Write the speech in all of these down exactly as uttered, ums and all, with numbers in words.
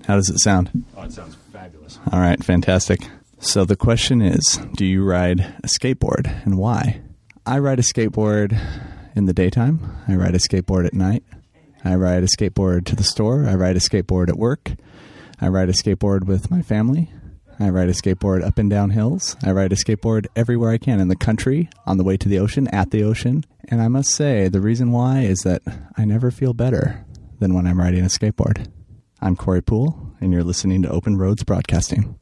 How does it sound? Oh, it sounds fabulous. All right, fantastic. So the question is, do you ride a skateboard and why? I ride a skateboard in the daytime. I ride a skateboard at night. I ride a skateboard to the store. I ride a skateboard at work. I ride a skateboard with my family. I ride a skateboard up and down hills. I ride a skateboard everywhere I can in the country, on the way to the ocean, at the ocean. And I must say, the reason why is that I never feel better than when I'm riding a skateboard. I'm Corey Poole, and you're listening to Open Roads Broadcasting.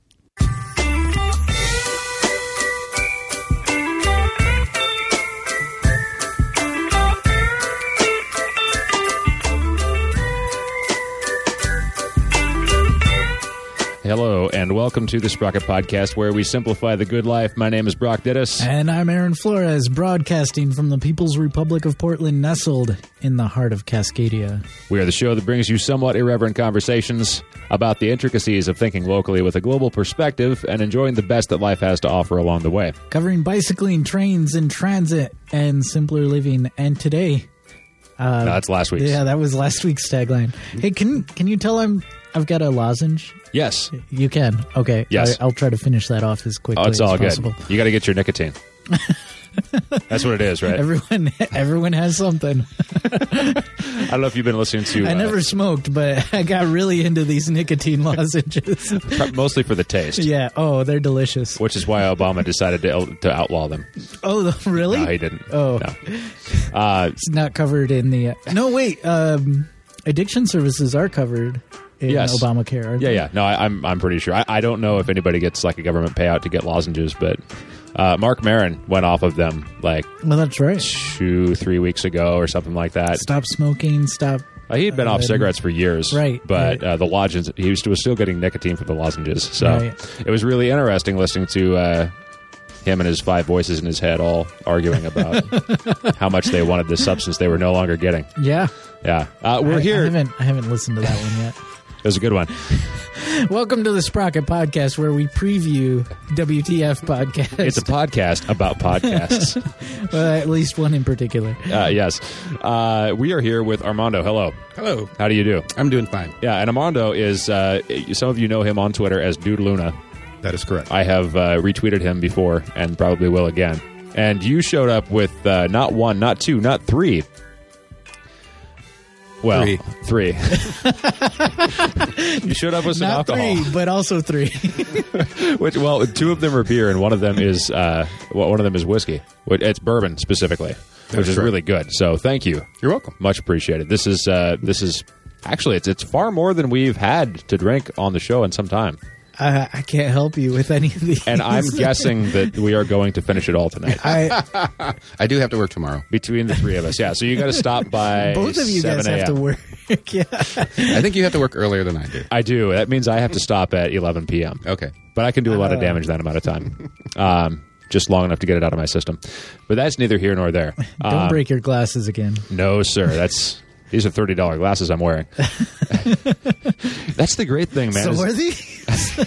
Hello, and welcome to the Sprocket Podcast, where we simplify the good life. My name is Brock Dittus. And I'm Aaron Flores, broadcasting from the People's Republic of Portland, nestled in the heart of Cascadia. We are the show that brings you somewhat irreverent conversations about the intricacies of thinking locally with a global perspective and enjoying the best that life has to offer along the way. Covering bicycling, trains, and transit, and simpler living. And today... Uh, no, that's last week's. Yeah, that was last week's tagline. Hey, can can you tell I'm... I've got a lozenge? Yes. You can? Okay. Yes. I, I'll try to finish that off as quickly oh, it's as all possible. Good. You got to get your nicotine. That's what it is, right? Everyone everyone has something. I don't know if you've been listening to... I uh, never smoked, but I got really into these nicotine lozenges. Mostly for the taste. Yeah. Oh, they're delicious. Which is why Obama decided to, to outlaw them. Oh, really? No, he didn't. Oh. No. Uh, it's not covered in the... Uh, no, wait. Um, addiction services are covered in yes. Obamacare, aren't yeah, they? yeah. No, I, I'm I'm pretty sure. I, I don't know if anybody gets like a government payout to get lozenges, but uh, Mark Maron went off of them like well, that's right. two, three weeks ago or something like that. Stop smoking, stop... Uh, he'd been uh, off cigarettes for years, right? But right. Uh, the lozenges, he was, was still getting nicotine from the lozenges. So right. It was really interesting listening to uh, him and his five voices in his head all arguing about how much they wanted this substance they were no longer getting. Yeah, yeah. Uh, we're I, here. I haven't I haven't listened to that one yet. It was a good one. Welcome to the Sprocket Podcast, where we preview W T F podcast. It's a podcast about podcasts. Well, at least one in particular. Uh, yes. Uh, we are here with Armando. Hello. Hello. How do you do? I'm doing fine. Yeah, and Armando is, uh, some of you know him on Twitter as Dude Luna. That is correct. I have uh, retweeted him before and probably will again. And you showed up with uh, not one, not two, not three. Well, three. three. You showed up with some Not alcohol. three, but also three. Which, well, two of them are beer, and one of them is uh, well, one of them is whiskey. It's bourbon specifically, That's which is right. really good. So, thank you. You're welcome. Much appreciated. This is uh, this is actually it's it's far more than we've had to drink on the show in some time. Uh, I can't help you with any of these. And I'm guessing that we are going to finish it all tonight. I, I do have to work tomorrow. Between the three of us, yeah. So you got to stop by both of you guys have to work. Yeah. I think you have to work earlier than I do. I do. That means I have to stop at eleven p.m. Okay. But I can do a lot of Uh. damage that amount of time. Um, just long enough to get it out of my system. But that's neither here nor there. Don't Um, break your glasses again. No, sir. That's these are thirty dollars glasses I'm wearing. That's the great thing, man. So is- are these?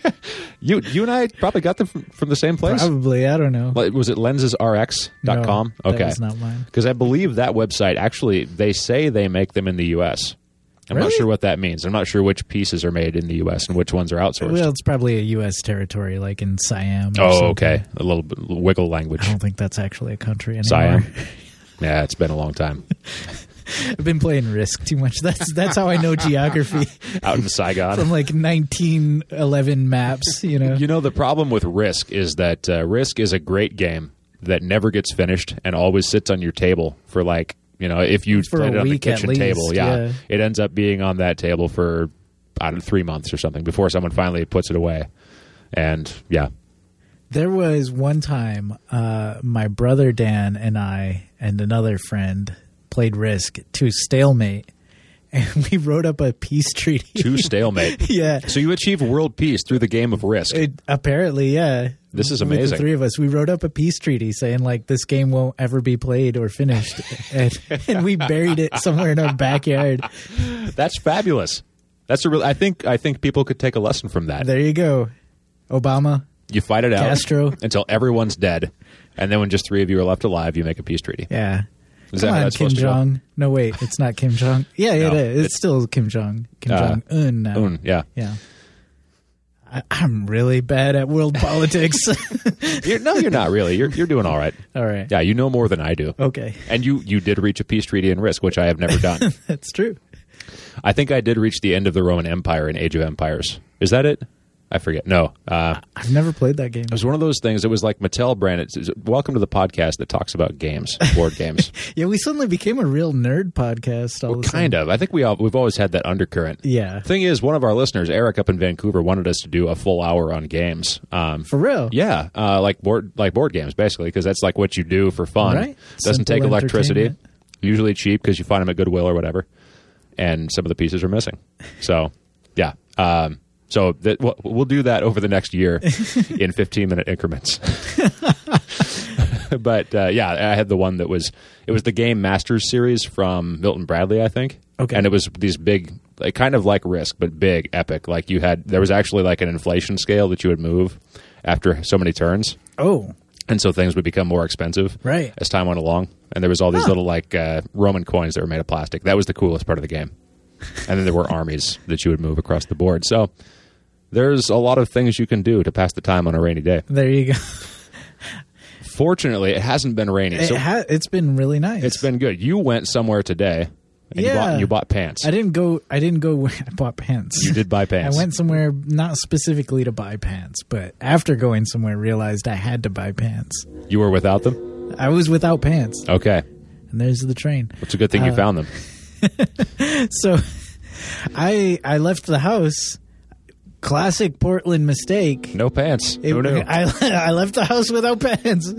you you and I probably got them from, from the same place? Probably. I don't know. Like, was it lenses R X dot com? No, Okay. that is not mine. Because I believe that website, actually, they say they make them in the U S. I'm not Really? sure what that means. I'm not sure which pieces are made in the U S and which ones are outsourced. Well, it's probably a U S territory, like in Siam. Or oh, something. okay. A little bit, wiggle language. I don't think that's actually a country anymore. Siam. Yeah, it's been a long time. I've been playing Risk too much. That's that's how I know geography. Out in Saigon. From like nineteen eleven maps, you know. You know, the problem with Risk is that uh, Risk is a great game that never gets finished and always sits on your table for like, you know, if you For played a it on the week at kitchen least, table, yeah, yeah. it ends up being on that table for, I don't know, three months or something before someone finally puts it away. And, yeah. There was one time uh, my brother Dan and I and another friend played Risk to stalemate, and we wrote up a peace treaty. To stalemate. Yeah. So you achieve world peace through the game of Risk. It, apparently, yeah. This is With amazing. the three of us, we wrote up a peace treaty saying like this game won't ever be played or finished, and, and we buried it somewhere in our backyard. That's fabulous. That's a real. I think. I think people could take a lesson from that. There you go, Obama. You fight it out Castro. until everyone's dead, and then when just three of you are left alive, you make a peace treaty. Yeah. Is Come that how on, that's Kim supposed to go? Jong. No, wait, it's not Kim Jong. Yeah, No, it is. It's, it's- still Kim Jong. Kim Uh, Jong Un now. Un, yeah. Yeah. I, I'm really bad at world politics. You're, no, you're not really. You're you're doing all right. All right. Yeah, you know more than I do. Okay. And you you did reach a peace treaty in Risk, which I have never done. That's true. I think I did reach the end of the Roman Empire in Age of Empires. Is that it? I forget. No. Uh, I've never played that game. it was one of those things. It was like Mattel brand. It's, it's, welcome to the podcast that talks about games, board games. Yeah, we suddenly became a real nerd podcast. All Well, of a kind sudden. of. I think we all, we've always had that undercurrent. Yeah. Thing is, one of our listeners, Eric up in Vancouver, wanted us to do a full hour on games. Um, For real. yeah, uh, like board like board games, basically, because that's like what you do for fun. Right. Doesn't Simple take electricity. entertainment. Usually cheap because you find them at Goodwill or whatever, and some of the pieces are missing. So, yeah. Um, so that, we'll, we'll do that over the next year in fifteen minute increments. But uh, yeah, I had the one that was it was the Game Masters series from Milton Bradley, I think. Okay. And it was these big, like, kind of like Risk, but big, epic. Like you had, there was actually like an inflation scale that you would move after so many turns. Oh, And so things would become more expensive Right. as time went along. And there was all these Huh. little like uh, Roman coins that were made of plastic. That was the coolest part of the game. And then there were armies that you would move across the board. So there's a lot of things you can do to pass the time on a rainy day. there you go. Fortunately, it hasn't been rainy. It So ha- it's been really nice. it's been good. You went somewhere today and you, Yeah. bought, you bought pants. I didn't go. I didn't go. I bought pants. You did buy pants. I went somewhere not specifically to buy pants, but after going somewhere, realized I had to buy pants. You were without them? I was without pants, Okay. and there's the train. It's a good thing you Uh, found them. So, I I left the house. Classic Portland mistake. No pants. It- Who knew? I I left the house without pants.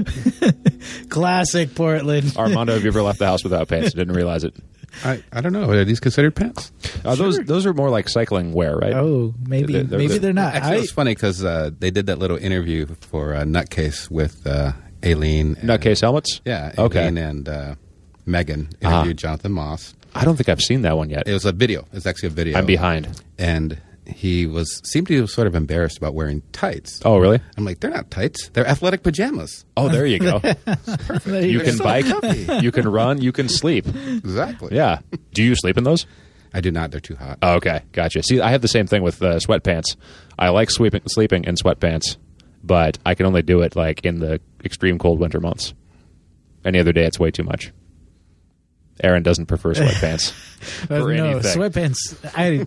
Classic Portland. Armando, have you ever left the house without pants? Didn't realize it. I, I don't know. Are these considered pants? Uh, Those those are more like cycling wear, right? Oh, maybe They're- they're- maybe they're not. Actually, I, it was funny because uh, they did that little interview for uh, Nutcase with uh, Aileen. and- Nutcase helmets? Yeah. Okay. Aileen and uh, Megan interviewed Uh-huh. Jonathan Moss. I don't think I've seen that one yet. It was a video. It was actually a video. I'm behind. And he was seemed to be sort of embarrassed about wearing tights. Oh, really? I'm like, they're not tights. They're athletic pajamas. Oh, there you go. there You go. can so bike, comfy. you can run, you can sleep. Exactly. Yeah. Do you sleep in those? I do not. They're too hot. Oh, okay, gotcha. See, I have the same thing with uh, sweatpants. I like sleeping sleeping in sweatpants, but I can only do it like in the extreme cold winter months. Any other day, it's way too much. Aaron doesn't prefer sweatpants Uh, for no, anything. sweatpants. I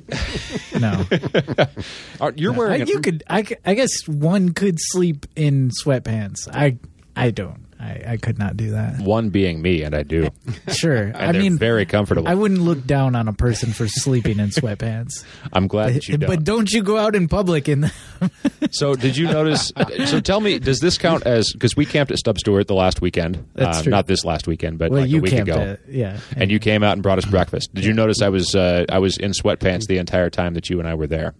no. Are- You're I, wearing. you a, could. I, c- I guess one could sleep in sweatpants. I. I don't. I, I could not do that. one being me, and I do. Sure. And I they're mean, very comfortable. I wouldn't look down on a person for sleeping in sweatpants. I'm glad that you don't. But don't you go out in public in them. So, did you notice? So, tell me, does this count as because we camped at Stub Stewart the last weekend? That's uh, true. Not this last weekend, but Well, like you a week camped ago. at, yeah. And you came out and brought us breakfast. Did you notice I was uh, I was in sweatpants the entire time that you and I were there?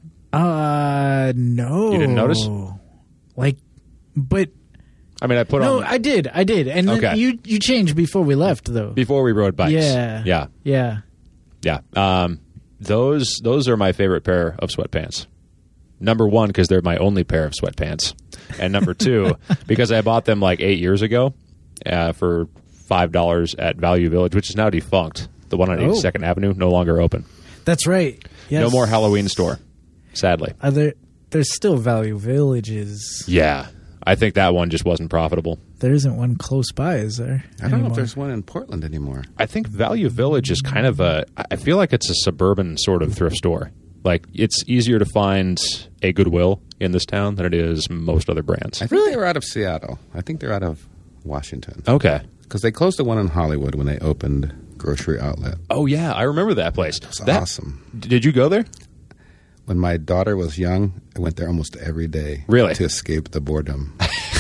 Uh, no. You didn't notice? Like, but I mean, I put no, on I did, I did, and then Okay. you you changed before we left though. before we rode bikes. Yeah, yeah, yeah. yeah. Um, those those are my favorite pair of sweatpants. Number one, because they're my only pair of sweatpants, and number two, because I bought them like eight years ago uh, for five dollars at Value Village, which is now defunct. The one on Oh. eighty-second Avenue, no longer open. That's right. Yes. No more Halloween store, sadly. Are there? There's still Value Villages. Yeah, I think that one just wasn't profitable. There isn't one close by, is there? I don't know anymore? if there's one in Portland anymore. I think Value Village is kind of a. I feel like it's a suburban sort of thrift store. Like it's easier to find a Goodwill in this town than it is most other brands. I think they were out of Seattle. I think they're out of Washington. Okay. Because they closed the one in Hollywood when they opened Grocery Outlet. Oh yeah, I remember that place. It's That- awesome. Did you go there? When my daughter was young, I went there almost every day. Really? To escape the boredom.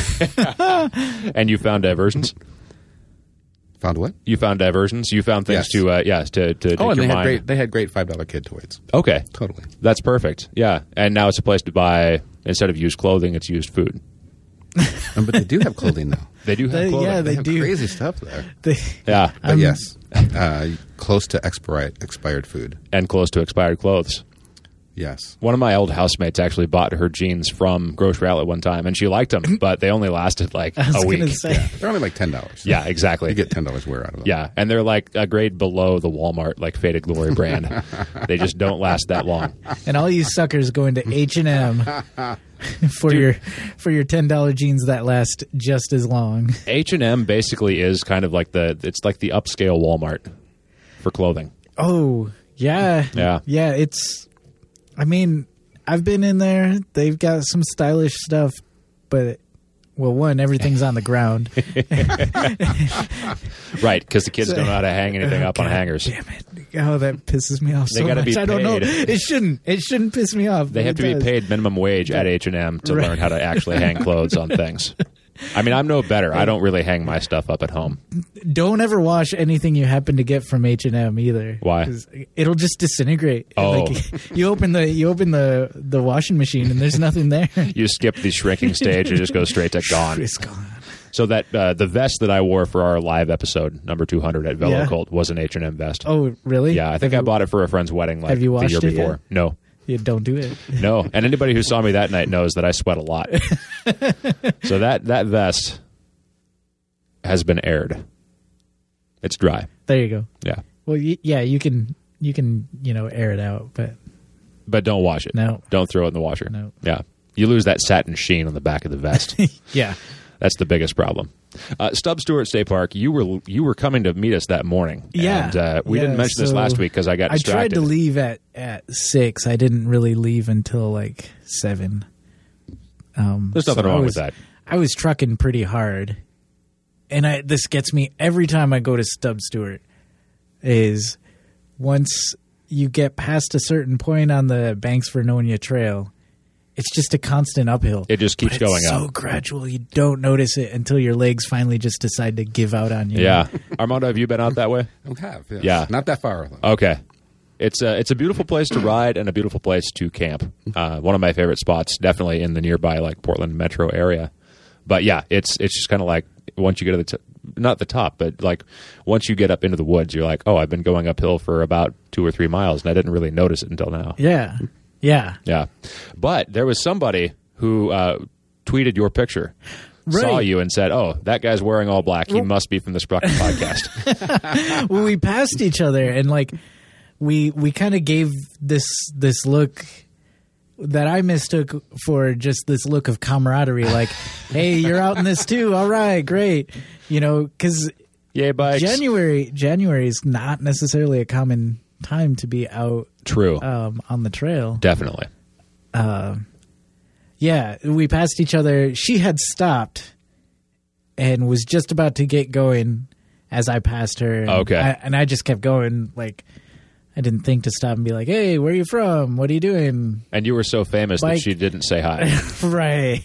And you found diversions. Found what? You found diversions. You found things Yes. to uh, yes to to Oh, take and your they had mind. great. They had great five dollar kid toys. Okay, Totally. that's perfect. Yeah, and now it's a place to buy instead of used clothing, it's used food. Um, but they do have clothing now. They do have They- clothing. yeah, They They have do. crazy stuff there. They, yeah, But Um, yes, uh, close to expired expired food. and close to expired clothes. Yes. One of my old housemates actually bought her jeans from Grocery Outlet one time, and she liked them, but they only lasted like I was a week. gonna say. Yeah. They're only like ten dollars. Yeah, exactly. You get ten dollars wear out of them. Yeah, and they're like a grade below the Walmart, like Faded Glory brand. They just don't last that long. And all you suckers going to H and M for your for your ten dollar jeans that last just as long. H and M basically is kind of like the it's like the upscale Walmart for clothing. Oh yeah, Yeah. yeah. It's. I mean, I've been in there. They've got some stylish stuff, but well, one, everything's on the ground. Right, because the kids So- don't know how to hang anything Oh, up on God hangers. Damn it! Oh, that pisses me off They so gotta much. be I don't know. paid. It shouldn't. It shouldn't piss me off. They but have it to be does. paid minimum wage at H and M to Right. learn how to actually hang clothes on things. I mean, I'm no better. I don't really hang my stuff up at home. Don't ever wash anything you happen to get from H and M either. Why? 'Cause it'll just disintegrate. Oh. Like, you open the you open the the washing machine and there's nothing there. You skip the shrinking stage and just go straight to gone. It's gone. So that uh, the vest that I wore for our live episode, number two hundred at Velo Yeah. Cult, was an H and M vest. Oh, really? Yeah, I think Have I you- bought it for a friend's wedding like Have you the year washed it before. yet? No. You don't do it. No. And anybody who saw me that night knows that I sweat a lot. So that, that vest has been aired. It's dry. There you go. Yeah. Well, y- yeah, you can you can you know air it out, but But don't wash it. No. Don't throw it in the washer. No. Yeah. You lose that satin sheen on the back of the vest. yeah. That's the biggest problem. Uh, Stubb Stewart State Park, you were you were coming to meet us that morning. Yeah. And uh, we Yeah, didn't mention this so last week because I got I tried distracted. to leave at at six. I didn't really leave until like seven. Um, There's nothing so I wrong was- with that. I was trucking pretty hard, and I this gets me every time I go to Stubb Stewart. Is once you get past a certain point on the Banks Vernonia Trail, it's just a constant uphill. It just keeps But it's going so up. gradual. You don't notice it until your legs finally just decide to give out on you. Yeah. Armando, have you been out that way? I have. Yes. Yeah. Not that far. Okay. It's a, it's a beautiful place to ride and a beautiful place to camp. Uh, one of my favorite spots, definitely in the nearby like Portland metro area. But yeah, it's it's just kind of like once you get to the t- not the top, but like once you get up into the woods, you're like, oh, I've been going uphill for about two or three miles, and I didn't really notice it until now. Yeah. Yeah. Yeah, but there was somebody who uh, tweeted your picture, saw Right. you, and said, "Oh, that guy's wearing all black. He must be from the Sprocket podcast." Well, we passed each other and like we we kind of gave this this look that I mistook for just this look of camaraderie, like, hey, you're out in this too, all right, great, you know, because Yay, bikes! January January is not necessarily a common time to be out True, um, on the trail. definitely. Yeah, we passed each other. She had stopped and was just about to get going as I passed her. And Okay. I, and I just kept going. Like, I didn't think to stop and be like, hey, where are you from? What are you doing? And you were so famous that Bike. she didn't say hi. Right.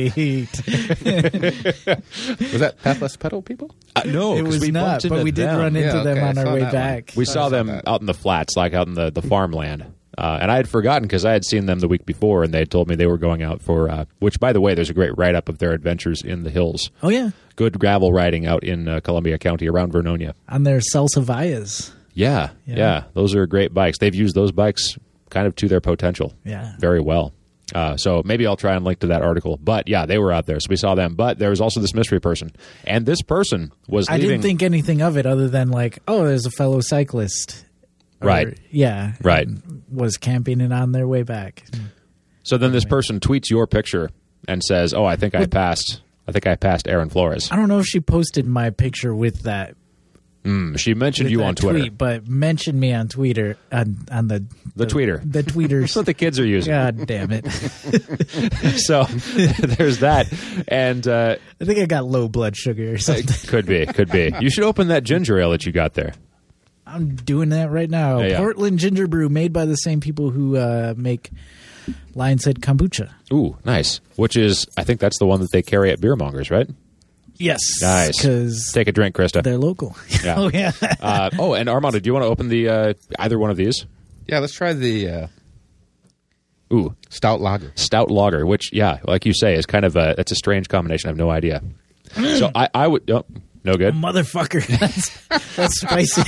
Was that Pathless Pedal people? Uh, no, It 'cause was we not, bumped but into we did them. run into Yeah, them okay, on I our saw way that one. back. We I saw saw them that. out in the flats, like out in the, the farmland. Uh, and I had forgotten because I had seen them the week before, and they had told me they were going out for, uh, which, by the way, there's a great write-up of their adventures in the hills. Oh, yeah. Good gravel riding out in uh, Columbia County around Vernonia. On their Salsa Vallas. Yeah, Yeah. yeah, those are great bikes. They've used those bikes kind of to their potential Yeah. very well. Uh, so maybe I'll try and link to that article. But yeah, they were out there, so we saw them. But there was also this mystery person, and this person was I leaving. didn't think anything of it other than like, oh, there's a fellow cyclist. Or- Right. Yeah. Right. and Was camping and on their way back. So then this person tweets your picture and says, "Oh, I think I passed. I think I passed Aaron Flores." I don't know if she posted my picture with that. Mm, she mentioned with you that on Twitter. tweet, but mentioned me on Twitter on, on the, The tweeter. The tweeters. That's what the kids are using. God damn it! So there's that, and uh, I think I got low blood sugar or something. could be, could be. You should open that ginger ale that you got there. I'm doing that right now. Yeah, yeah. Portland Ginger Brew, made by the same people who uh, make Lion's Head kombucha. Ooh, nice. Which is, I think that's the one that they carry at beer mongers, right? Yes, Nice. because Take a drink, Krista. they're local. Yeah. Oh yeah. Uh, oh, and Armando, do you want to open the uh, either one of these? Yeah, let's try the uh, Ooh, Stout Lager. stout lager, which, yeah, like you say, is kind of a, it's a strange combination. I have no idea. So I, I would, oh, No good. Motherfucker, that's, that's spicy.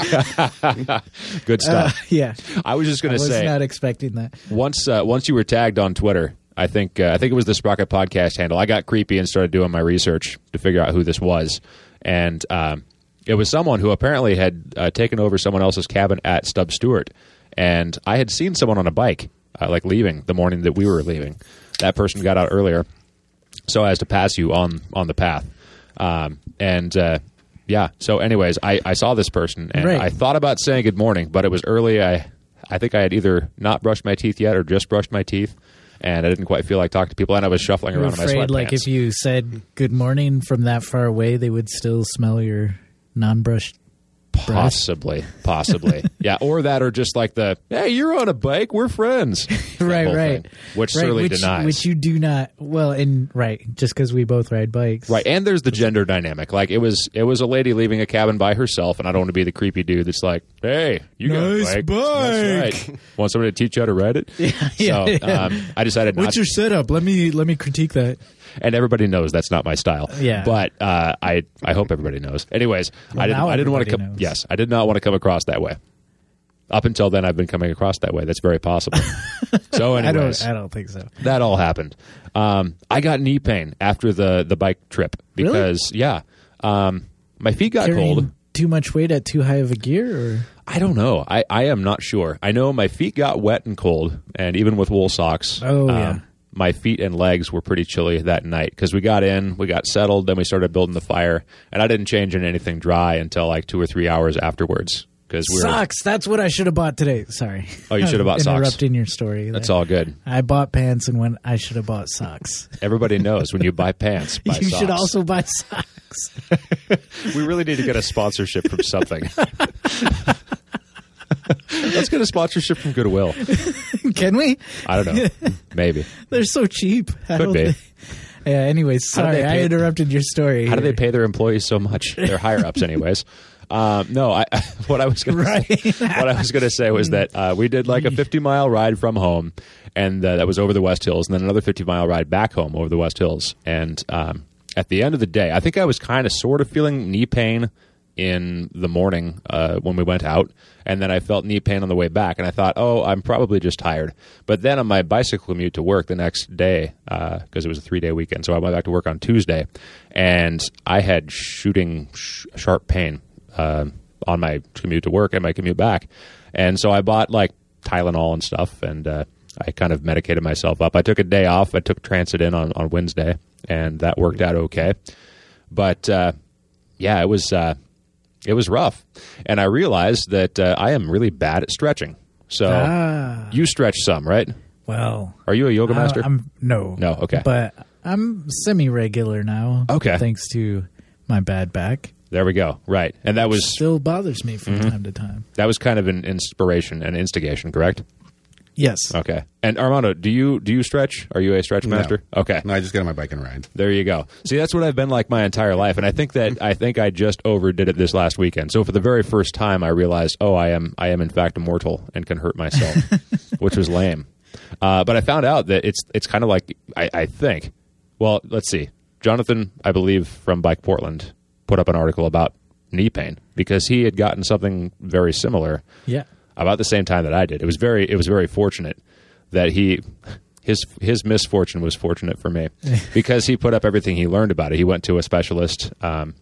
Good Uh, stuff. yeah, I was just I going to was say not expecting that. once uh, once you were tagged on Twitter, I think uh, I think it was the Sprocket Podcast handle. I got creepy and started doing my research to figure out who this was, and um, it was someone who apparently had uh, taken over someone else's cabin at Stub Stewart, and I had seen someone on a bike uh, like leaving the morning that we were leaving. That person got out earlier, so as to pass you on on the path, um, and. Uh, Yeah. So, anyways, I, I saw this person, and Right. I thought about saying good morning, but it was early. I I think I had either not brushed my teeth yet or just brushed my teeth, and I didn't quite feel like talking to people, and I was shuffling You're around in my afraid, sweatpants. like, if you said good morning from that far away, they would still smell your non-brushed breath? Possibly, possibly, yeah, or that, or just like the hey, you're on a bike, we're friends, That Right, whole right. thing, which Right, Surly which, denies. which you do not. Well, and right, just because we both ride bikes, Right, and there's the gender dynamic. Like it was, it was a lady leaving a cabin by herself, and I don't want to be the creepy dude that's like, "Hey, you got Nice a bike? bike." That's right. Want somebody to teach you how to ride it?" yeah, So yeah. um, I decided not. What's your setup? Let me let me critique that. And everybody knows that's not my style. Yeah. But uh, I I hope everybody knows. Anyways, Well, I didn't now I didn't want to everybody come. knows. Yes, I did not want to come across that way. Up until then, I've been coming across that way. That's very possible. So, I anyways, don't. I don't think so. that all happened. Um, I got knee pain after the the bike trip Really? because yeah, um, my feet got Carrying cold. too much weight at too high of a gear, or I don't know. I, I am not sure. I know my feet got wet and cold, and even with wool socks. Oh, um, yeah. My feet and legs were pretty chilly that night because we got in, we got settled, then we started building the fire, and I didn't change in anything dry until like two or three hours afterwards. Because we were, socks. That's what I should have bought today. Sorry. Oh, you should have bought socks. Interrupting your story. that's there. all good. I bought pants and when I should have bought socks. Everybody knows when you buy pants, buy you socks. should also buy socks. We really need to get a sponsorship from something. Let's get a sponsorship from Goodwill. Can we? I don't know. Maybe. They're so cheap. I Could don't be. think- Yeah. Anyways, How do sorry they I pay- interrupted your story. How do they here. pay their employees so much? They're higher ups, anyways. Um, no, I, what I was going Right. to say, what I was going to say was that uh, we did like a fifty mile ride from home, and uh, that was over the West Hills, and then another fifty mile ride back home over the West Hills. And um, at the end of the day, I think I was kind of sort of feeling knee pain in the morning uh, when we went out, and then I felt knee pain on the way back, and I thought, oh, I'm probably just tired. But then on my bicycle commute to work the next day, because uh, it was a three-day weekend, so I went back to work on Tuesday, and I had shooting sh- sharp pain uh, on my commute to work and my commute back. And so I bought like Tylenol and stuff, and uh, I kind of medicated myself up. I took a day off. I took Transit in on, on Wednesday, and that worked out okay. But uh, yeah, it was uh, it was rough, and I realized that uh, I am really bad at stretching. So Ah. you stretch some, right? Well, Are you a yoga I- master? I'm no. No, okay. But I'm semi-regular now. Okay. Thanks to my bad back. There we go. Right, and that was Still bothers me from Mm-hmm. time to time. that was kind of an inspiration and instigation, correct? Yes. Okay. And Armando, do you do you stretch? Are you a stretch No. master? Okay. No, I just get on my bike and ride. There you go. See, that's what I've been like my entire life, and I think that I think I just overdid it this last weekend. So for the very first time, I realized, oh, I am I am in fact immortal and can hurt myself, which was lame. Uh, but I found out that it's it's kind of like I, I think. Well, let's see. Jonathan, I believe from Bike Portland, put up an article about knee pain because he had gotten something very similar Yeah. about the same time that I did. It was very it was very fortunate that he his his misfortune was fortunate for me because he put up everything he learned about it. He went to a specialist. Um,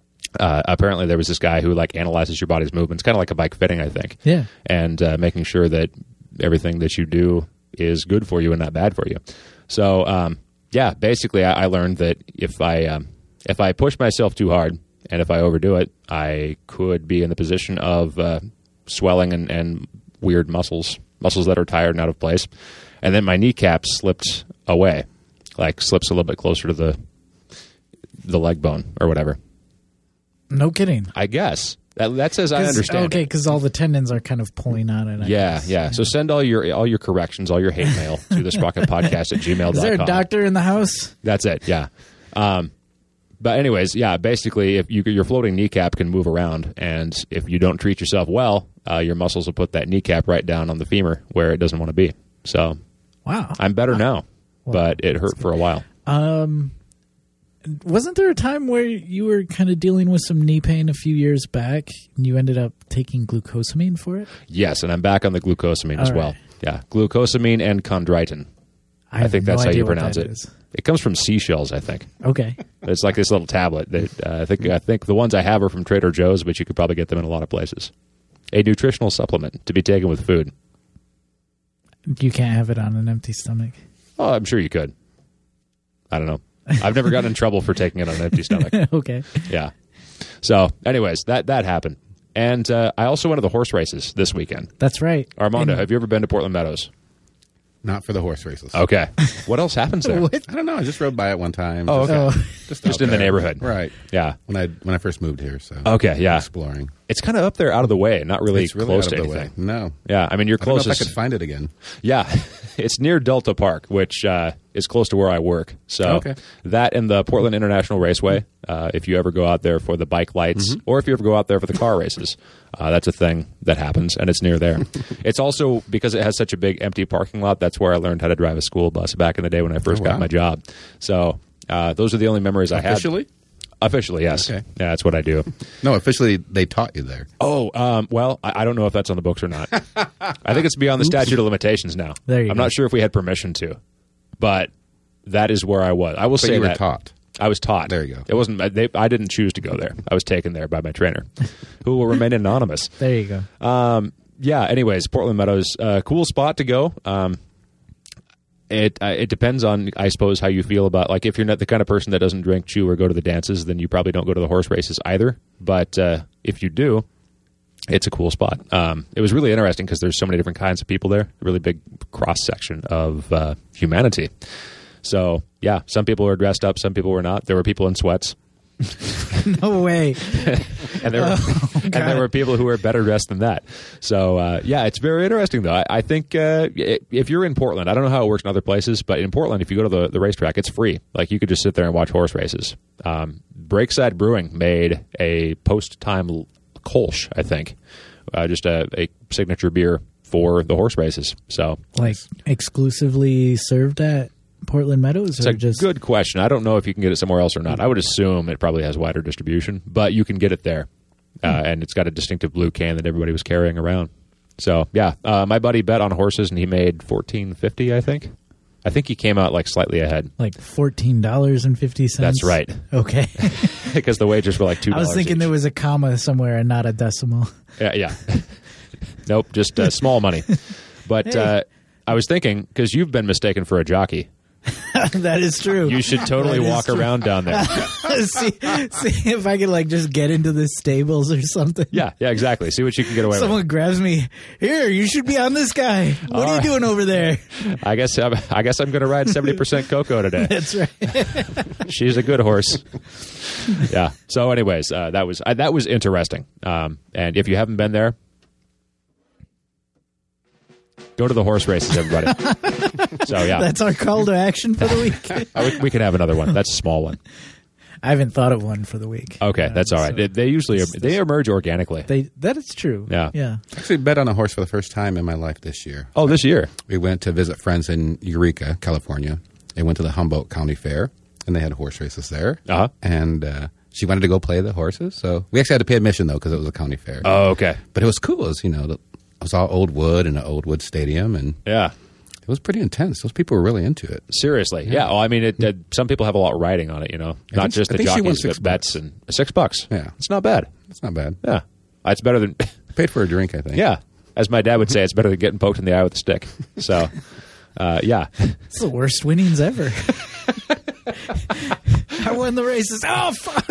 uh, apparently, there was this guy who like analyzes your body's movements, kind of like a bike fitting, I think. Yeah. And uh, making sure that everything that you do is good for you and not bad for you. So um, yeah, basically, I, I learned that if I um, if I push myself too hard and if I overdo it, I could be in the position of uh, swelling and, and weird muscles, muscles that are tired and out of place. And then my kneecap slipped away, like slips a little bit closer to the the leg bone or whatever. No kidding. I guess. That, that's as I 'Cause- understand Okay, it. because all the tendons are kind of pulling on it. I Yeah, guess. yeah. So send all your all your corrections, all your hate mail to the Sprocket Podcast at gmail dot com. Is there a doctor in the house? That's it, yeah. Um, but anyways, yeah, basically, if you, your floating kneecap can move around, and if you don't treat yourself well, uh, your muscles will put that kneecap right down on the femur where it doesn't want to be. So Wow. I'm better now, but it hurt for a while. Um, Wasn't there a time where you were kind of dealing with some knee pain a few years back, and you ended up taking glucosamine for it? Yes, and I'm back on the glucosamine as All well. right. Yeah, glucosamine and chondroitin. I, I, have think no that's how idea you what pronounce that it. is. It comes from seashells, I think. Okay. It's like this little tablet. That, uh, I think I think the ones I have are from Trader Joe's, but you could probably get them in a lot of places. A nutritional supplement to be taken with food. You can't have it on an empty stomach. Oh, I'm sure you could. I don't know. I've never gotten in trouble for taking it on an empty stomach. Okay. Yeah. So, anyways, that that happened. And uh, I also went to the horse races this weekend. That's right. Armando, And- have you ever been to Portland Meadows? Not for the horse races. Okay. What else happens there? What? I don't know. I just rode by it one time. Oh, just, okay. Oh. just, Just out in the there. neighborhood. right? Yeah. When I when I first moved here, so Okay, yeah. exploring. It's kind of up there out of the way, not really It's really close out to of the anything. way. No, Yeah, I mean, you're I don't know if I closest. could find it again. Yeah, it's near Delta Park, which uh, is close to where I work. So Okay. that and the Portland International Raceway, uh, if you ever go out there for the bike lights, Mm-hmm. or if you ever go out there for the car races, uh, that's a thing that happens, and it's near there. It's also, because it has such a big empty parking lot, that's where I learned how to drive a school bus back in the day when I first Oh, got wow. my job. So uh, those are the only memories I had. Officially? Officially, yes. Okay. Yeah, that's what I do. No, officially they taught you there. Oh, um, well, I, I don't know if that's on the books or not. I think it's beyond the statute of limitations now. There you I'm go. not sure if we had permission to, but that is where I was. I will But say you were that taught. I was taught. There you go. It wasn't. They, I didn't choose to go there. I was taken there by my trainer, who will remain anonymous. There you go. Um, yeah. Anyways, Portland Meadows, uh, cool spot to go. Um, it uh, it depends on, I suppose, how you feel about, like, if you're not the kind of person that doesn't drink, chew, or go to the dances, then you probably don't go to the horse races either. But uh, if you do, it's a cool spot. Um, it was really interesting because there's so many different kinds of people there. A really big cross section of uh, humanity. So yeah, some people were dressed up, some people were not. There were people in sweats. No way. and there were, Oh, and there were people who were better dressed than that. So uh, yeah, it's very interesting though. I, I think uh, i- if you're in Portland, I don't know how it works in other places, but in Portland, if you go to the, the racetrack, it's free. Like, you could just sit there and watch horse races. Um, Breakside Brewing made a post-time l- Kolsch, I think, uh, just a, a signature beer for the horse races. So Like exclusively served at Portland Meadows, it's or a just good question. I don't know if you can get it somewhere else or not. I would assume it probably has wider distribution, but you can get it there. Uh, and it's got a distinctive blue can that everybody was carrying around. So yeah, uh, my buddy bet on horses and he made fourteen fifty. I think. I think he came out like slightly ahead. like fourteen dollars and fifty cents? That's right, Okay. because the wagers were like two I dollars. was thinking each. there was a comma somewhere and not a decimal. Yeah, yeah. Nope, just uh, small money. But Hey. uh, I was thinking, because you've been mistaken for a jockey, That is true. you should totally That is walk true. around down there. see, see if I can like just get into the stables or something. Yeah, yeah, exactly. See what you can get away with. Someone grabs me. Here, you should be on this guy. What All are you right. doing over there? I guess I'm, I guess I'm going to ride seventy percent Coco today. That's right. She's a good horse. Yeah. So, anyways, uh, that was uh, that was interesting. Um, and if you haven't been there, go to the horse races, everybody. So yeah, That's our call to action for the week. Uh, we, we can have another one. That's a small one. I haven't thought of one for the week. Okay, Uh, that's all right. so They, they usually this- they emerge organically. They that is true. Yeah. Yeah. Actually, bet on a horse for the first time in my life this year. Oh, this year. We went to visit friends in Eureka, California. They went to the Humboldt County Fair, and they had horse races there. Uh-huh. And uh, she wanted to go play the horses, so we actually had to pay admission though because it was a county fair. Oh, okay. But it was cool. It was, you know, the, it was all old wood in an old wood stadium, and Yeah. it was pretty intense. Those people were really into it. Seriously. Yeah. Well, I mean, it, uh, some people have a lot riding on it. You know, not think- just I the think she won jockeys, six but bets and six bucks. Yeah. It's not bad. It's not bad. Yeah. It's better than. Paid for a drink, I think. Yeah. As my dad would say, it's better than getting poked in the eye with a stick. So, uh, yeah. It's the worst winnings ever. I won the races. Oh fuck!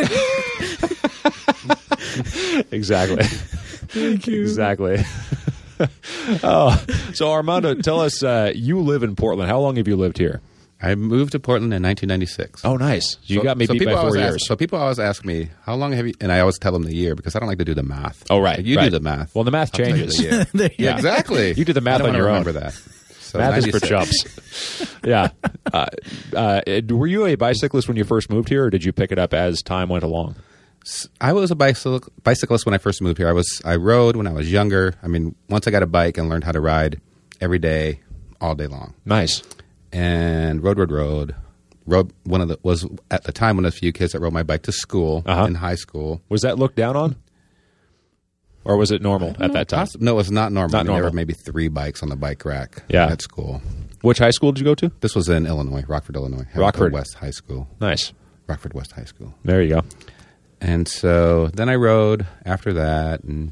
Exactly. Thank you. Exactly. Oh, so Armando, tell us. Uh, you live in Portland. How long have you lived here? I moved to Portland in nineteen ninety-six. Oh, nice. You So- got me so beat people by four always years. Ask, so people always ask me, how long have you, and I always tell them the year because I don't like to do the math. Oh, right, Like, you right. do the math. Well, the math I'll tell you changes. the year. There you Yeah, go. exactly. You do the math I don't on wanna your own. remember that. So Math is for ninety-six. chumps. Yeah. Uh, uh, were you a bicyclist when you first moved here, or did you pick it up as time went along? I was a bicycle, bicyclist when I first moved here. I was I rode when I was younger. I mean, once I got a bike and learned how to ride every day, all day long, Nice. and rode, rode, rode. rode one of the was at the time one of the few kids that rode my bike to school Uh-huh. in high school. Was that looked down on? Or was it normal at that time? Possi- No, it was not normal. Not I mean, There normal. were maybe three bikes on the bike rack Yeah. at school. Which high school did you go to? This was in Illinois, Rockford, Illinois. Hamilton Rockford. West High School. Nice. Rockford West High School. There you go. And so then I rode after that and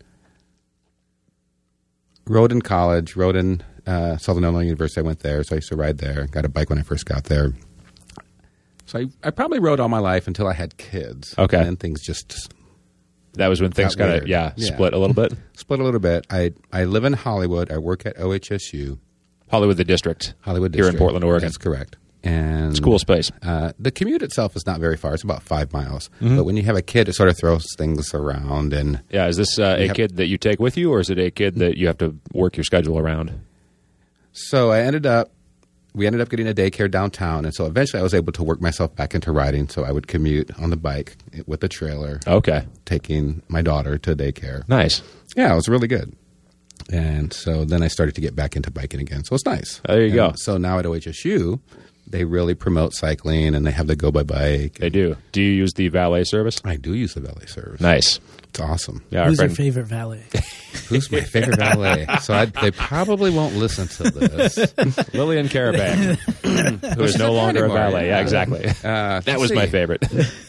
rode in college, rode in uh, Southern Illinois University. I went there, so I used to ride there. Got a bike when I first got there. So I, I probably rode all my life until I had kids. Okay. And then things just That was when things Got kind of, weird. yeah, Yeah. split a little bit. split a little bit. I, I live in Hollywood. I work at O H S U. Hollywood, the district. Hollywood Here in District. Portland, Oregon. That's correct. And It's cool space. Uh, the commute itself is not very far. It's about five miles. Mm-hmm. But when you have a kid, it sort of throws things around. And Yeah, is this uh, a have- kid that you take with you, or is it a kid that you have to work your schedule around? so I ended up, we ended up getting a daycare downtown. And so eventually I was able to work myself back into riding. So I would commute on the bike with the trailer, Okay, taking my daughter to daycare. nice. Yeah, it was really good. And so then I started to get back into biking again. So it's nice. There you And go. So now at O H S U, they really promote cycling and they have the Go By Bike. They do. Do you use the valet service? I do use the valet service. Nice. It's awesome. Yeah, our Who's your friend. favorite valet? Who's my favorite valet? So I, they probably won't listen to this. Lillian Carabang, who is no longer a anymore, valet. Yeah, yeah. exactly. Uh, That was my see. favorite.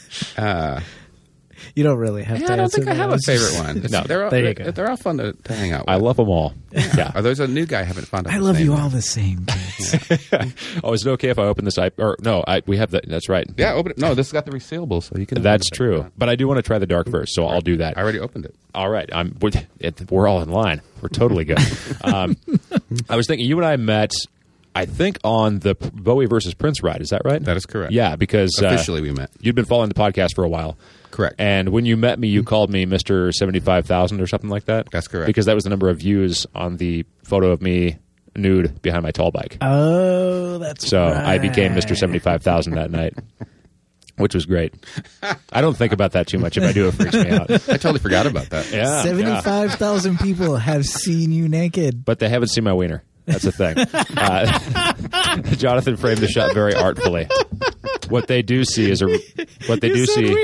You don't really have Yeah, to I don't answer think I have a those. favorite one. It's- No, they're all, there you they're, go. they're all fun to, to hang out with. I love them all. Yeah. Oh, there's a new guy I haven't found out. I his love name you yet. all the same, kids. Oh, is it okay if I open this? I, or no, I, we have the. That's right. Yeah, open it. No, this has got the resealable, so you can. That's open it. true. But I do want to try the dark first, so I'll do that. I already opened it. All right, I'm. We're, it, we're all in line. We're totally good. Um, I was thinking, you and I met, I think, on the Bowie versus Prince ride. Is that right? That is correct. Yeah, because uh, Officially, we met. you'd been following the podcast for a while. Correct. And when you met me, you called me Mister seventy-five thousand or something like that. That's correct. Because that was the number of views on the photo of me nude behind my tall bike. Oh, that's So right. I became Mister seventy-five thousand that night, which was great. I don't think about that too much. If I do, it freaks me out. I totally forgot about that. Yeah, yeah. seventy-five thousand people have seen you naked. But they haven't seen my wiener. That's the thing. Uh, Jonathan framed the shot very artfully. What they do see is a what they You do said see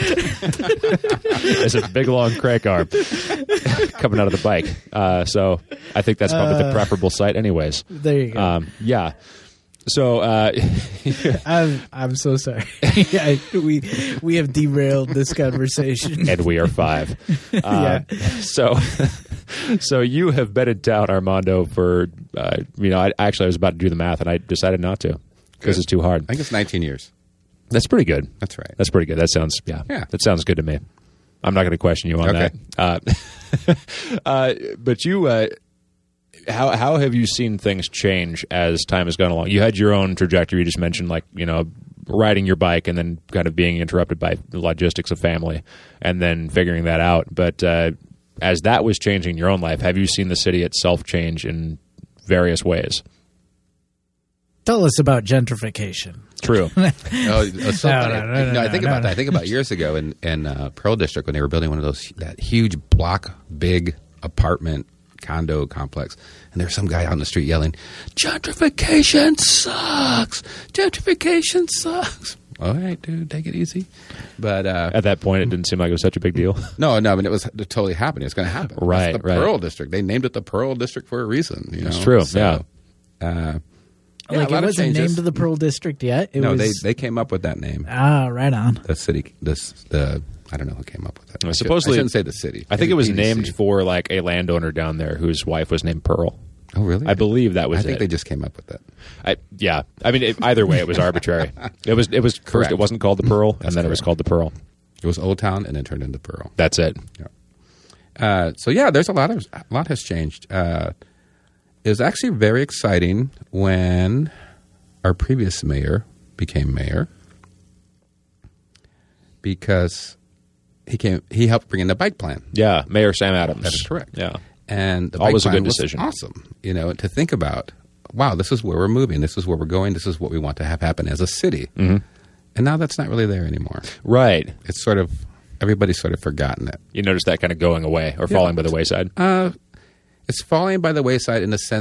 wiener. is a big long crank arm coming out of the bike. Uh, so I think that's probably the preferable sight, anyways. There you go. Um, yeah. So uh, I'm I'm so sorry. I, we we have derailed this conversation. and we are five. Uh, So, so you have bedded down Armando for, uh, you know, I, actually I was about to do the math and I decided not to because Good. it's too hard. I think it's nineteen years. That's pretty good. That's right. That's pretty good. That sounds, yeah, Yeah. that sounds good to me. I'm not going to question you on Okay. that. Uh, uh, but you, uh, how how have you seen things change as time has gone along? You had your own trajectory. You just mentioned, like, you know, riding your bike and then kind of being interrupted by the logistics of family and then figuring that out. But uh, as that was changing in your own life, have you seen the city itself change in various ways? Tell us about gentrification. True. Oh, it's so No, funny. no, no, no, I no, think no, about no. that. I think about years ago in in uh, Pearl District when they were building one of those that huge block big apartment condo complex, and there was some guy out in the street yelling, "Gentrification sucks! Gentrification sucks!" All right, dude, take it easy. But uh, At that point, it didn't seem like it was such a big deal. no, no, I mean it was totally happening. It's going to happen. Right, That's the right. Pearl District. They named it the Pearl District for a reason. You know? It's true, So, Uh, yeah, like a lot it of wasn't changes. named the Pearl District yet. It no, was they they came up with that name. ah right on. The city, this the I don't know who came up with that. Well, I should- supposedly- I shouldn't say the city. I think it was P D C. named for like a landowner down there whose wife was named Pearl. Oh, really? I believe that was I think it. they just came up with that. I, yeah, I mean, it, either way, it was arbitrary. It was. It was first. Correct. It wasn't called the Pearl, and That's then it was correct. called the Pearl. It was Old Town, and then turned into Pearl. That's it. Uh, so yeah, there's a lot of a lot has changed. Uh, it was actually very exciting when our previous mayor became mayor because he came. He helped bring in the bike plan. Yeah, Mayor Sam Adams. That is correct. Yeah, And the Always a bike plan good was decision. awesome. You know, to think about, wow, this is where we're moving. This is where we're going. This is what we want to have happen as a city. Mm-hmm. And now that's not really there anymore. right. It's sort of, everybody's sort of forgotten it. You notice that kind of going away or falling by the wayside. Uh, it's falling by the wayside in the sense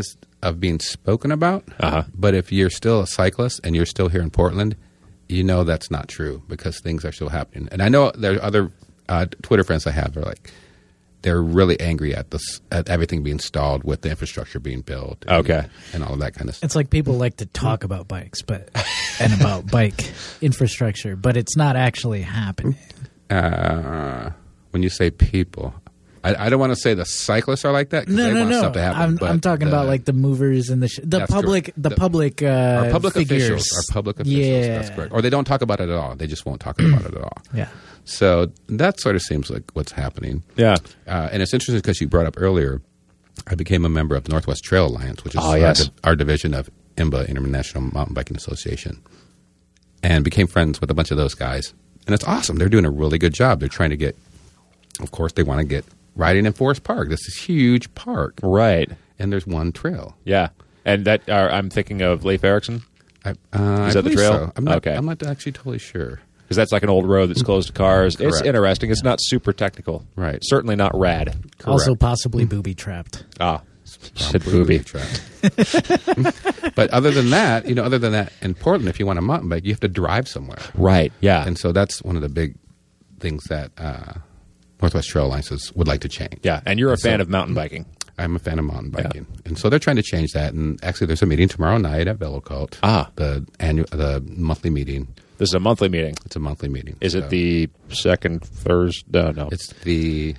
of being spoken about. Uh-huh. But if you're still a cyclist and you're still here in Portland, you know that's not true because things are still happening. And I know there are other uh, Twitter friends I have are like, they're really angry at this, at everything being stalled with the infrastructure being built. And, Okay. and all of that kind of stuff. It's like people like to talk about bikes, but and about bike infrastructure, but it's not actually happening. Uh, when you say people, I, I don't want to say the cyclists are like that. 'Cause No, they no, want no. stuff to happen, I'm, but I'm talking the- about like the movers and the sh- the That's public, correct. the, The- public, uh, our public figures. officials. Our public officials. Yeah, That's correct. Or they don't talk about it at all. They just won't talk about it at all. yeah. So that sort of seems like what's happening. Yeah. Uh, and it's interesting because you brought up earlier, I became a member of the Northwest Trail Alliance, which is Oh, our, yes. di- our division of I M B A, International Mountain Biking Association, and became friends with a bunch of those guys. And it's awesome. They're doing a really good job. They're trying to get, of course, they want to get riding in Forest Park. This is a huge park. Right. And there's one trail. Yeah. And that uh, I'm thinking of Leif Erikson I, uh, Is I that the believe trail? So. I'm not, Okay. I'm not actually totally sure. because that's like an old road that's closed to cars. It's Correct. interesting. It's not super technical. Right. Certainly not rad. Also possibly booby trapped. Ah. Said Probably booby. trapped. But other than that, you know, other than that, in Portland, if you want a mountain bike, you have to drive somewhere. Right. Yeah. And so that's one of the big things that uh, Northwest Trail Alliance would like to change. yeah. And you're a fan So- of mountain biking. I'm a fan of mountain biking, and so they're trying to change that. And actually, there's a meeting tomorrow night at Velocult. Ah. the annual, the monthly meeting. This is a monthly meeting. It's a monthly meeting. Is So it the second Thursday? No, no. It's the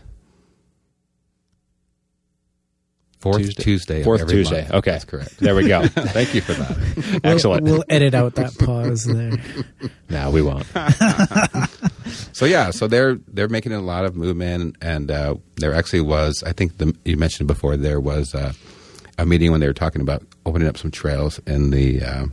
fourth Tuesday. Tuesday. of Fourth every Tuesday. month. Okay. That's correct. There we go. Thank you for that. Excellent. We'll, we'll edit out that pause there. No, we won't. So yeah, so they're they're making a lot of movement, and uh, there actually was, I think the, you mentioned before, there was uh, a meeting when they were talking about opening up some trails in the. Uh,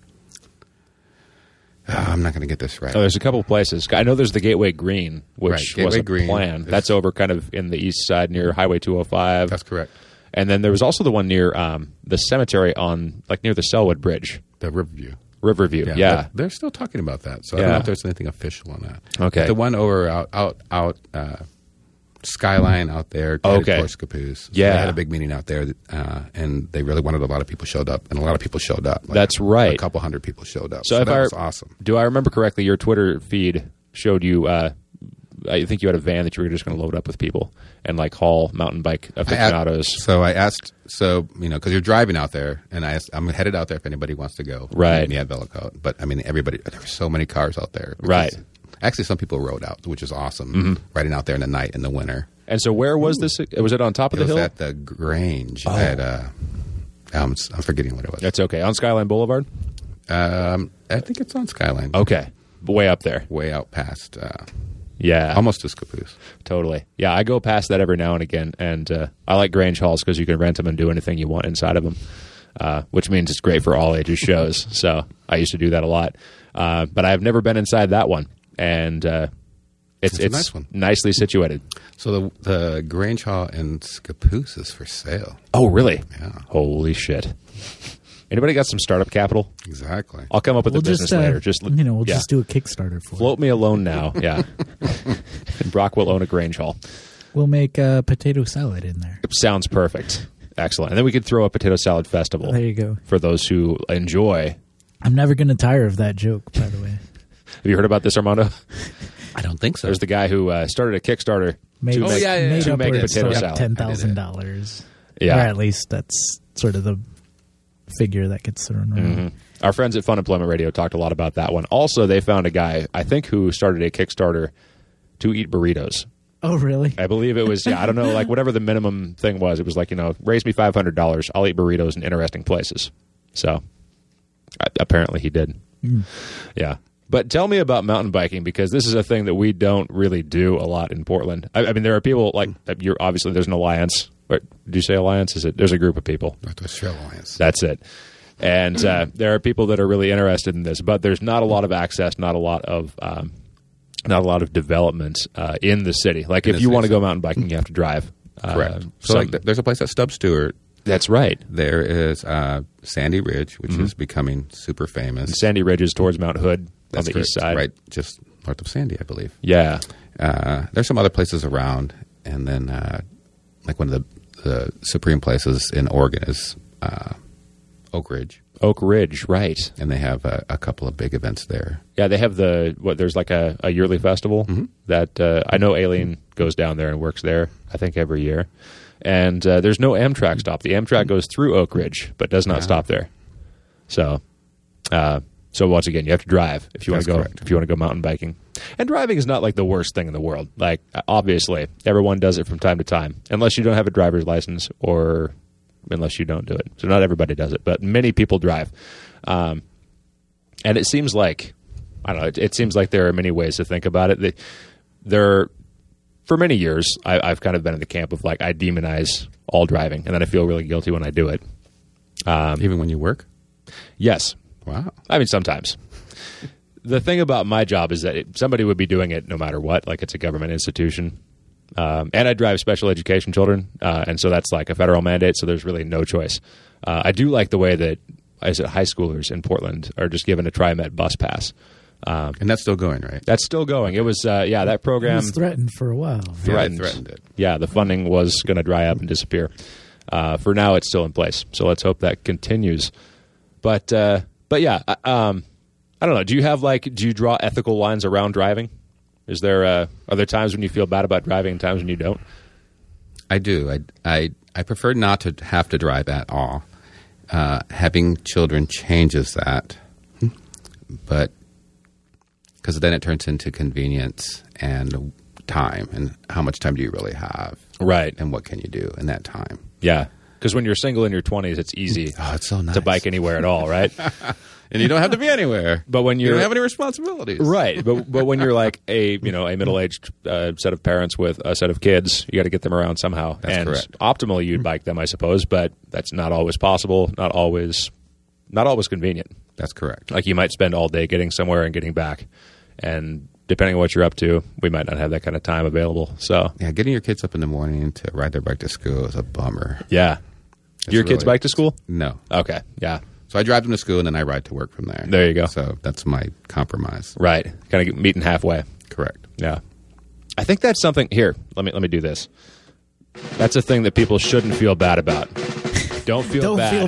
oh, I'm not going to get this right. Oh, there's a couple of places. I know there's the Gateway Green, which Right, Gateway wasn't Green planned. is- That's over kind of in the east side near Highway two oh five. That's correct. And then there was also the one near um, the cemetery on, like near the Selwood Bridge, The Riverview. Riverview. Yeah. They're, they're still talking about that, so I don't Yeah. know if there's anything official on that. Okay. But the one over out out out uh, Skyline out there, headed Okay. towards Caboose. So Yeah. they had a big meeting out there, uh, and they really wanted a lot of people showed up, and a lot of people showed up. Like That's a, right. A couple hundred people showed up. So So, if that I- was awesome. Do I remember correctly, your Twitter feed showed you, uh, I think you had a van that you were just going to load up with people and like haul mountain bike I asked- aficionados. so I asked, so you know, because you're driving out there, and I asked, I'm headed out there if anybody wants to go. Right. Meet me at Velocult. But I mean, everybody, there were so many cars out there. Right. Because- Actually, some people rode out, which is awesome. Mm-hmm. Riding out there in the night in the winter. And so where was this? Was it on top of It the was hill? at the Grange. Oh. At uh, I'm, I'm forgetting what it was. That's okay. On Skyline Boulevard? Um, I think it's on Skyline. Okay. Way up there. Way out past, uh, Yeah. almost to Caboose. Totally. Yeah, I go past that every now and again, and uh, I like Grange halls because you can rent them and do anything you want inside of them, uh, which means it's great for all ages shows. So I used to do that a lot, uh, but I've never been inside that one, and uh, it's It's a it's nice one. nicely situated. So the the Grange Hall in Caboose is for sale. Oh, really? Yeah. Holy shit! Anybody got some startup capital? Exactly. I'll come up with We'll the business just, uh, later. Just you know, we'll yeah. just do a Kickstarter for it. float me a loan now. Yeah, and Brock will own a Grange hall. We'll make uh, potato salad in there. Sounds perfect. Excellent. And then we could throw a potato salad festival. There you go. For those who enjoy. I'm never going to tire of that joke, by the way. Have you heard about this, Armando? I don't think so. There's the guy who uh, started a Kickstarter Made, to Oh, make, yeah, yeah, made to up make with potato like salad. ten thousand dollars. Yeah. Or at least that's sort of the figure that gets thrown around. Mhm. Our friends at Fun Employment Radio talked a lot about that one. Also, they found a guy, I think, who started a Kickstarter to eat burritos. Oh, really? I believe it was, yeah, I don't know, like whatever the minimum thing was. It was like, you know, raise me five hundred dollars. I'll eat burritos in interesting places. So uh, apparently he did. Yeah. But tell me about mountain biking, because this is a thing that we don't really do a lot in Portland. I, I mean, there are people like, you're obviously, there's an alliance. Or, did you say alliance? Is it? There's a group of people. Northwest Trail Alliance. That's it. And uh, there are people that are really interested in this, but there's not a lot of access, not a lot of um, not a lot of development uh, in the city. Like In if the you city, want to so- go mountain biking, you have to drive. Uh, Correct. So some- like, th- there's a place at Stubb Stewart. that's right. There is uh, Sandy Ridge, which Mm-hmm. is becoming super famous. Sandy Ridge is towards Mount Hood That's on the correct. east side. right? Just north of Sandy, I believe. Yeah. Uh, there's some other places around, and then uh, like one of the, the supreme places in Oregon is uh, Oak Ridge, Oak Ridge, right? and they have a, a couple of big events there. Yeah, they have the what? There's like a, a yearly festival Mm-hmm. that uh, I know. Aileen goes down there and works there. I think every year, and uh, there's no Amtrak stop. The Amtrak goes through Oak Ridge, but does not Wow. stop there. So, uh, so once again, you have to drive if you want to That's go. correct. If you want to go mountain biking, and driving is not like the worst thing in the world. Like obviously, everyone does it from time to time, unless you don't have a driver's license or unless you don't do it. So not everybody does it, but many people drive. Um, and it seems like, I don't know, it, it seems like there are many ways to think about it. That there, for many years, I, I've kind of been in the camp of like, I demonize all driving, and then I feel really guilty when I do it. Um, Even when you work? yes. Wow. I mean, sometimes. The thing about my job is that it, somebody would be doing it no matter what, like it's a government institution. Um, and I drive special education children, uh, and so that's like a federal mandate, so there's really no choice. Uh, I do like the way that is it high schoolers in Portland are just given a TriMet bus pass. Um, And that's still going, right? that's still going. It was, uh, yeah, that It program was threatened for a while. Yeah, they threatened. threatened it. Yeah, the funding was going to dry up and disappear. Uh, for now, it's still in place, so let's hope that continues. But, uh, but yeah, I- um, I don't know. Do you have like, do you draw ethical lines around driving? Is there, uh, are there times when you feel bad about driving and times when you don't? I do. I, I, I prefer not to have to drive at all. Uh, having children changes that, but because then it turns into convenience and time, and how much time do you really have, Right. and what can you do in that time? Yeah. Because when you're single in your twenties, it's easy Oh, it's so nice to bike anywhere at all, right? and you don't have to be anywhere. But when You you're don't have any responsibilities, right, but but when you're like a you know a middle aged uh, set of parents with a set of kids, you got to get them around somehow. That's and correct. optimally, you'd bike them, I suppose, but that's not always possible. Not always, not always convenient. That's correct. Like you might spend all day getting somewhere and getting back, and depending on what you're up to, we might not have that kind of time available. So Yeah, getting your kids up in the morning to ride their bike to school is a bummer. yeah, your kids really- bike to school? No. Okay, yeah, So I drive them to school and then I ride to work from there. There you go. So that's my compromise. right. Kind of meeting halfway. Correct. Yeah, I think that's something. Here, let me let me do this. That's a thing that people shouldn't feel bad about. Don't feel Don't bad, feel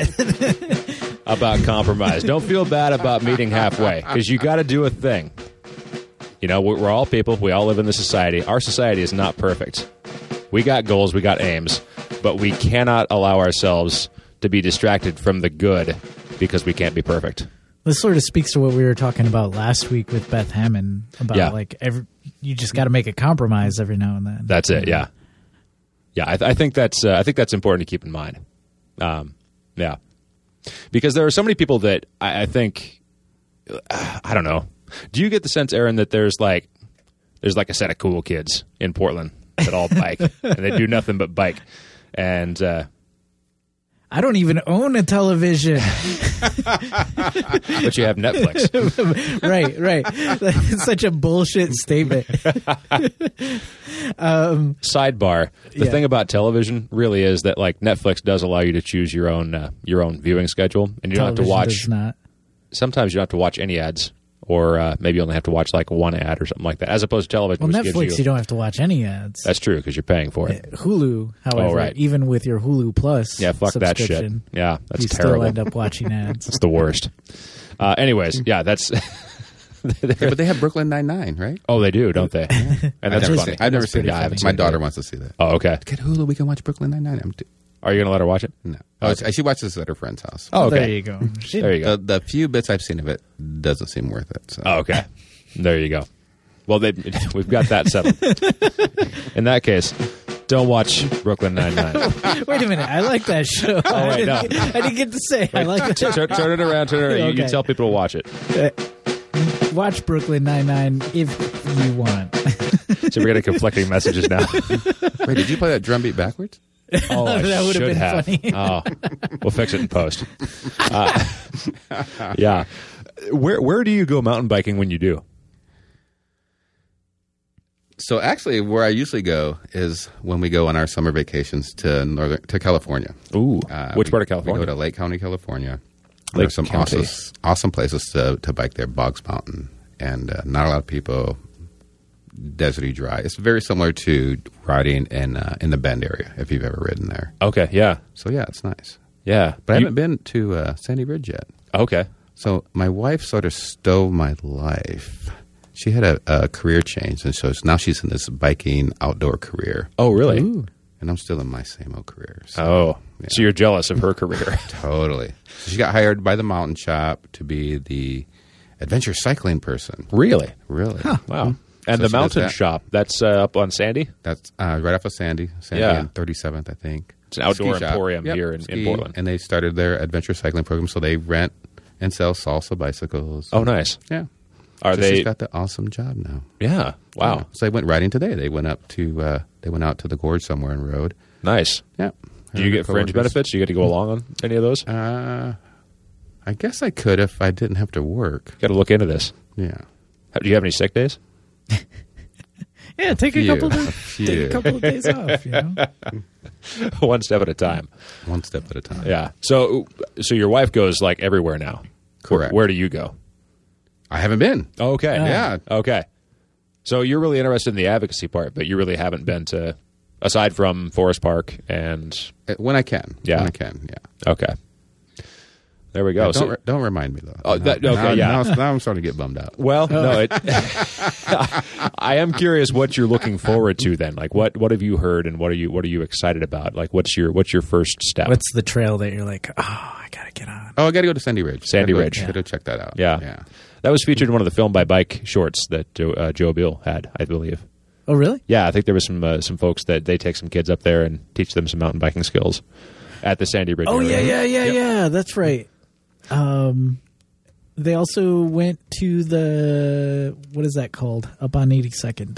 bad. about compromise. Don't feel bad about meeting halfway because you got to do a thing. You know, we're, we're all people. We all live in this society. Our society is not perfect. We got goals. We got aims, but we cannot allow ourselves to be distracted from the good because we can't be perfect. This sort of speaks to what we were talking about last week with Beth Hammond about Yeah. like every, you just got to make a compromise every now and then. That's it. Yeah, yeah. I, th- I think that's uh, I think that's important to keep in mind. Um, yeah, because there are so many people that I, I think uh, I don't know. Do you get the sense, Aaron, that there's like there's like a set of cool kids in Portland that all bike and they do nothing but bike, and uh, I don't even own a television. but you have Netflix. right, right. That's such a bullshit statement. Sidebar: the Yeah. thing about television really is that like Netflix does allow you to choose your own uh, your own viewing schedule, and you don't have to Television watch. does not. Sometimes you don't have to watch any ads, or uh, maybe you only have to watch like one ad or something like that, as opposed to television. Well, which Netflix, gives you don't have to watch any ads. That's true because you're paying for it. Hulu, however, Oh, right. even with your Hulu Plus Yeah, fuck that shit. subscription, Yeah, that's you terrible. still end up watching ads. It's the worst. Uh, anyways, yeah, that's. Yeah, but they have Brooklyn Nine-Nine, right? Oh, they do, don't they? And that's I've never funny. seen, I've never That's seen pretty it. Yeah, I haven't My seen it daughter either. wants to see that. Oh, okay. Get Hulu, we can watch Brooklyn Nine-Nine. I'm t- Are you going to let her watch it? no. Oh, she watches this at her friend's house. Oh, okay. There you go. She- There you go. The, the few bits I've seen of it doesn't seem worth it. So. Oh, okay. There you go. Well, they, we've got that settled. In that case, don't watch Brooklyn Nine-Nine. Wait a minute. I like that show. I, wait, didn't no. get, I didn't get to say I like turn, that. turn it around. Turn it around. You, you Okay. tell people to watch it. Watch Brooklyn Nine-Nine if you want. So we're getting conflicting messages now. Wait, did you play that drum beat backwards? Oh, I That would've should been have. funny. Oh, we'll fix it in post. Uh, yeah. Where where do you go mountain biking when you do? So actually, where I usually go is when we go on our summer vacations to northern to California. Ooh, Uh, which we- part of California? We go to Lake County, California. Lake There's some County. awesome, awesome places to, to bike there. Boggs Mountain, and uh, not a lot of people. Deserty dry. It's very similar to riding in uh, in the Bend area if you've ever ridden there. Okay, yeah. So yeah, it's nice. Yeah. But I You- haven't been to uh, Sandy Ridge yet. Okay. So my wife sort of stole my life. She had a, a career change, and so now she's in this biking outdoor career. Oh, really? Ooh. And I'm still in my same old career. So, Oh, yeah. so you're jealous of her career. Totally. So she got hired by the Mountain Shop to be the adventure cycling person. Really? Really? Wow. And So the she does Mountain that. Shop, that's uh, up on Sandy? That's uh, right off of Sandy. Sandy Yeah. and thirty-seventh, I think. It's an outdoor Ski shop. emporium Yep, here in, in ski. Portland. And they started their adventure cycling program, so they rent and sell salsa bicycles. Oh, nice. Yeah. Are so they? she's got the awesome job now. Yeah. Wow. Yeah. So they went riding today. They went up to uh, they went out to the gorge somewhere and rode. Nice. Yeah. Do you get fringe benefits? Do you get to go along on any of those? Uh, I guess I could if I didn't have to work. Got to look into this. Yeah. Do you have any sick days? Yeah, take a Few. couple A of few. take a couple of days off. You know, One step at a time. One step at a time. Yeah. So, so your wife goes like everywhere now. Correct. Where, where do you go? I haven't been. Okay. Yeah. Okay. So you're really interested in the advocacy part, but you really haven't been to, aside from Forest Park and. Uh, When I can. Yeah. When I can, yeah. Okay. There we go. Yeah, don't, So- re- don't remind me, though. Oh, that- Now- okay, now, yeah. Now, now I'm starting to get bummed out. Well, no, it, I am curious what you're looking forward to then. Like, what, what have you heard, and what are you what are you excited about? Like, what's your what's your first step? what's the trail that you're like, oh, I gotta get on? Oh, I got to go to Sandy Ridge. Sandy Gotta go- Ridge. Gotta go check that out. yeah. Yeah. That was featured in one of the Film by Bike shorts that Joe, uh, Joe Bill had, I believe. Oh, really? Yeah, I think there was some uh, some folks that they take some kids up there and teach them some mountain biking skills at the Sandy Ridge. Oh, yeah, area. yeah, yeah, yeah. That's right. Um, they also went to the what is that called up on eighty-second?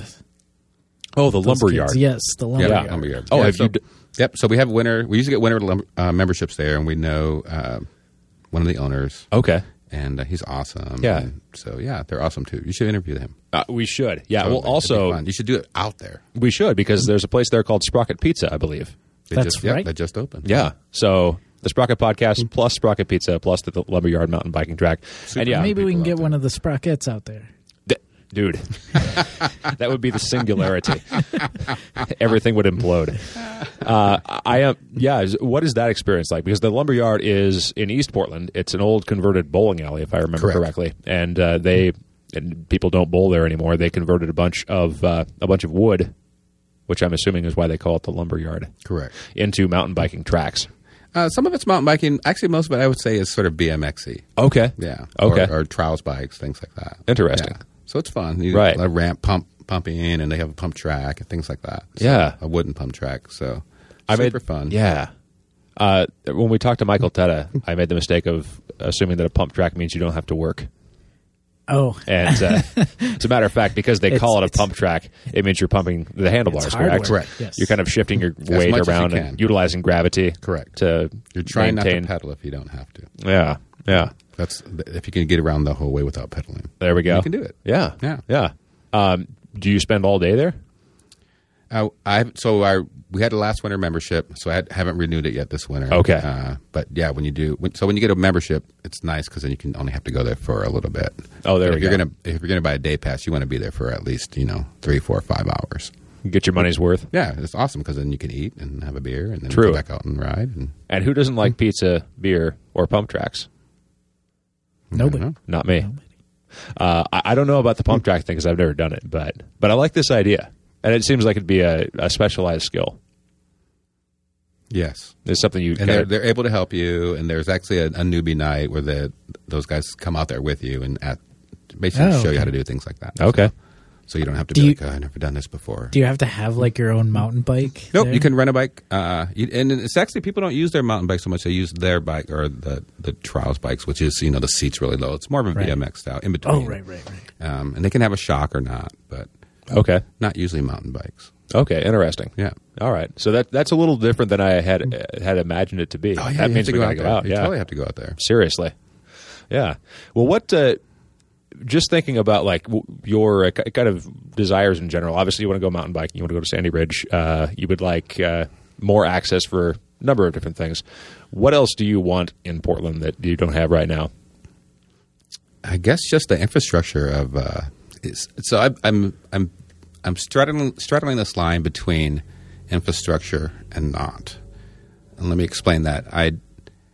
Oh, the Those lumber kids. yard. Yes, the lumber Yeah, yard. lumberyard. Oh, Yeah, have so- you d- Yep. So we have winter. We usually get winter lum- uh, memberships there, and we know uh, one of the owners, Okay. and uh, he's awesome. Yeah. And so yeah, they're awesome too. You should interview him. Uh, we should. Yeah. Totally. Well, It'd be also fun. You should do it out there. we should because there's a place there called Sprocket Pizza, I believe. They That's just, yep, right. They just opened. Yeah. So the Sprocket Podcast plus Sprocket Pizza plus the, the Lumberyard mountain biking track. And yeah, Maybe we can people get out there. one of the sprockets out there. th- dude, that would be the singularity. Everything would implode. Uh, I am. Yeah. is- What is that experience like? Because the Lumberyard is in East Portland. It's an old converted bowling alley, if I remember Correct. correctly, and uh, they and people don't bowl there anymore. They converted a bunch of uh, a bunch of wood, which I'm assuming is why they call it the Lumberyard, Correct. into mountain biking tracks. Uh, some of it's mountain biking. Actually, most of it I would say is sort of B M X y. Okay. Yeah. Okay. Or, or trials bikes, things like that. Interesting. Yeah. So it's fun. You Right. A ramp pump pumping in, and they have a pump track and things like that. So, Yeah. A wooden pump track. So I super made, fun. Yeah. Uh, when we talked to Michael Tetta, I made the mistake of assuming that a pump track means you don't have to work. Oh, And uh, as a matter of fact, because they It's- call it a it's- pump track, it means you're pumping the handlebars, It's hard correct? work. Correct. Yes. You're kind of shifting your weight much as you around can. and utilizing gravity. Correct. To You're trying maintain. not to pedal if you don't have to. Yeah. Yeah. That's if you can get around the whole way without pedaling. There we go. You can do it. Yeah. Yeah. Yeah. Um, do you spend all day there? Uh, I so I we had a last winter membership, so I had, haven't renewed it yet this winter. Okay. uh, but yeah, when you do, when, so when you get a membership, it's nice because then you can only have to go there for a little bit. Oh, there But we if you're go. gonna if you're gonna buy a day pass, you want to be there for at least you know three, four, five hours. Get your money's worth. Yeah, it's awesome because then you can eat and have a beer and then True. go back out and ride. And And who doesn't like pizza, beer, or pump tracks? nobody. I don't know. Not me. Uh, I, I don't know about the pump track thing because I've never done it, but but I like this idea, and it seems like it'd be a, a specialized skill. Yes, It's something you and kinda, they're they're able to help you. And there's actually a, a newbie night where the those guys come out there with you and at, basically Oh, show you how okay. to do things like that. okay. So you don't have to Do be you- like, oh, I've never done this before. Do you have to have like your own mountain bike? Nope, there? you can rent a bike. Uh, you, and it's actually people don't use their mountain bike so much; they use their bike or the the trials bikes, which is you know the seat's really low. It's more of a Right. B M X style in between. Oh, right, right, right. Um, and they can have a shock or not, but Okay. not usually mountain bikes. Okay. Interesting. Yeah. All right. So that that's a little different than I had uh, had imagined it to be. Oh yeah, that you means have to we go gotta out go there. out. You Yeah. totally have to go out there. Seriously. Yeah. Well, what? Uh, just thinking about like w- your uh, k- kind of desires in general. Obviously, you want to go mountain biking. You want to go to Sandy Ridge. Uh, you would like uh, more access for a number of different things. What else do you want in Portland that you don't have right now? I guess just the infrastructure of. Uh, is, so I, I'm I'm I'm straddling straddling this line between infrastructure and not. And let me explain that. I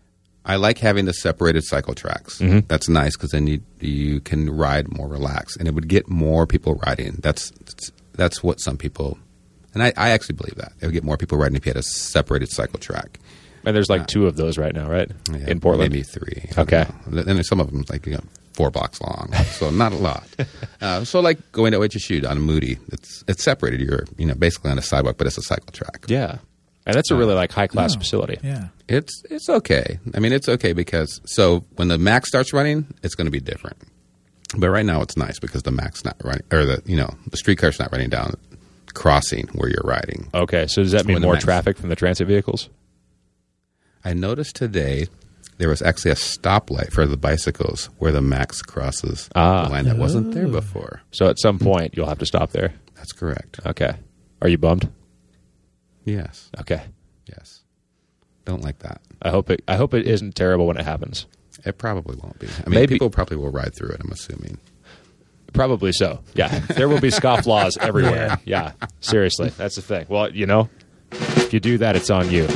I like having the separated cycle tracks. Mhm. That's nice because then you you can ride more relaxed, and it would get more people riding. That's that's what some people, and I, I actually believe that it would get more people riding if you had a separated cycle track. And there's like two of those right now, right? Yeah, In Portland? maybe three. I don't Okay. know. And then some of them like you know four blocks long, so not a lot. Uh, so like going to O H S U on a Moody, it's it's separated. You're you know basically on a sidewalk, but it's a cycle track. Yeah. And that's a really like high class Oh, facility. Yeah. It's it's okay. I mean, it's okay because so when the Max starts running, it's going to be different. But right now, it's nice because the Max not running, or the you know the streetcar's not running down crossing where you're riding. Okay. So does that mean when the more Max- traffic from the transit vehicles? I noticed today there was actually a stoplight for the bicycles where the Max crosses Ah. the line that wasn't there before. So at some point you'll have to stop there. That's correct. Okay. Are you bummed? Yes. Okay. Yes. Don't like that. I hope it I hope it isn't terrible when it happens. It probably won't be. I mean, Maybe- people probably will ride through it, I'm assuming. Probably so. Yeah. There will be scofflaws everywhere. Yeah. Seriously. That's the thing. Well, you know, if you do that, it's on you.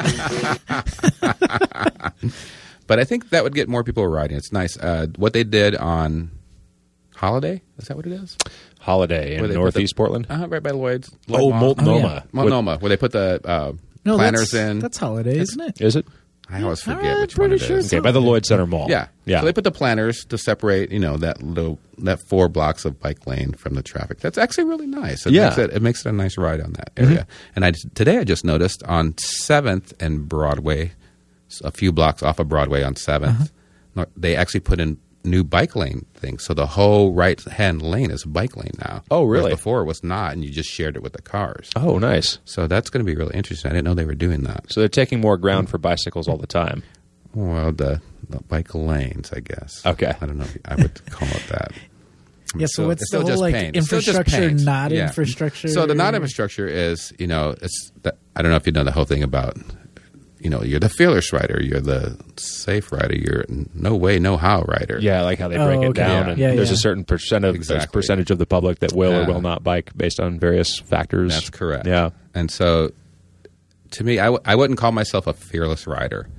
But I think that would get more people riding. It's nice. Uh, what they did on Holiday, is that what it is? Holiday in Where they put Northeast the- Portland. Uh-huh, right by Lloyd's. Oh, Lloyd Mall. Multnomah. Oh, yeah. Multnomah, where they put the uh, No, planners that's, in. That's Holiday, isn't it? Is it? I always forget I'm which one pretty it sure is. it's Okay, by the Lloyd Center Mall. Yeah, Yeah. So they put the planners to separate, you know, that little that four blocks of bike lane from the traffic. That's actually really nice. It Yeah. makes it, it makes it a nice ride on that area. And I today I just noticed on Seventh and Broadway, a few blocks off of Broadway on Seventh, they actually put in new bike lane things. So the whole right hand lane is a bike lane now. Oh, Whereas really? before it was not, and you just shared it with the cars. Oh, nice. So that's going to be really interesting. I didn't know they were doing that. So they're taking more ground for bicycles all the time. Well, the, the bike lanes, I guess. Okay. I don't know if I would call it that. Yeah, so So what's it's the still whole just like paint. It's still just infrastructure, paint. not Yeah. infrastructure? So the not infrastructure is, you know, it's the, I don't know if you know the whole thing about, you know, you're the fearless rider, you're the safe rider, you're no way, no how rider. Yeah, like how they Oh, break it okay. down, Yeah. and Yeah, there's yeah. a certain percent of Exactly. percentage of the public that will or Yeah. will not bike based on various factors. That's correct. Yeah. And so, to me, I, w- I wouldn't call myself a fearless rider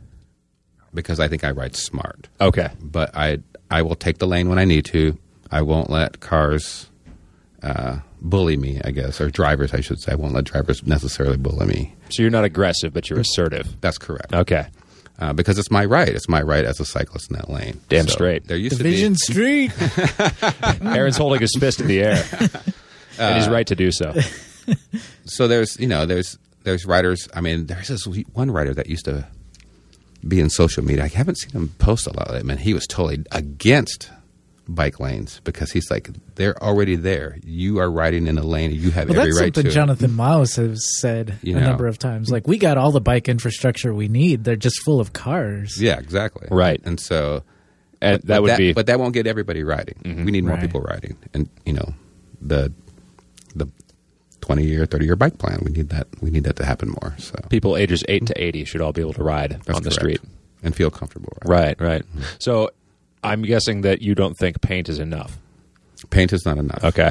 because I think I ride smart. Okay. But I I will take the lane when I need to. I won't let cars uh, bully me, I guess, or drivers, I should say. I won't let drivers necessarily bully me. So you're not aggressive, but you're assertive. That's correct. Okay. Uh, because it's my right. It's my right as a cyclist in that lane. Damn straight. There used Division to Street. Aaron's holding his fist in the air, and he's right to do so. be. So there's, you know, there's there's riders. I mean, there's this one rider that used to be in social media. I haven't seen him post a lot of it. Man, he was totally against bike lanes because he's like, they're already there. You are riding in a lane. You have Well, every that's right to. something Jonathan Miles has said You a know. number of times. Like, we got all the bike infrastructure we need. They're just full of cars. Yeah, exactly. Right. And so And but- that but would be. but that won't get everybody riding. We need more Right. people riding, and you know, the the twenty year, thirty year bike plan. We need that. We need that to happen more. So people ages eight to eighty should all be able to ride that's on the correct. street. and feel comfortable. Right. Right, right. So I'm guessing that you don't think paint is enough. Paint is not enough. Okay.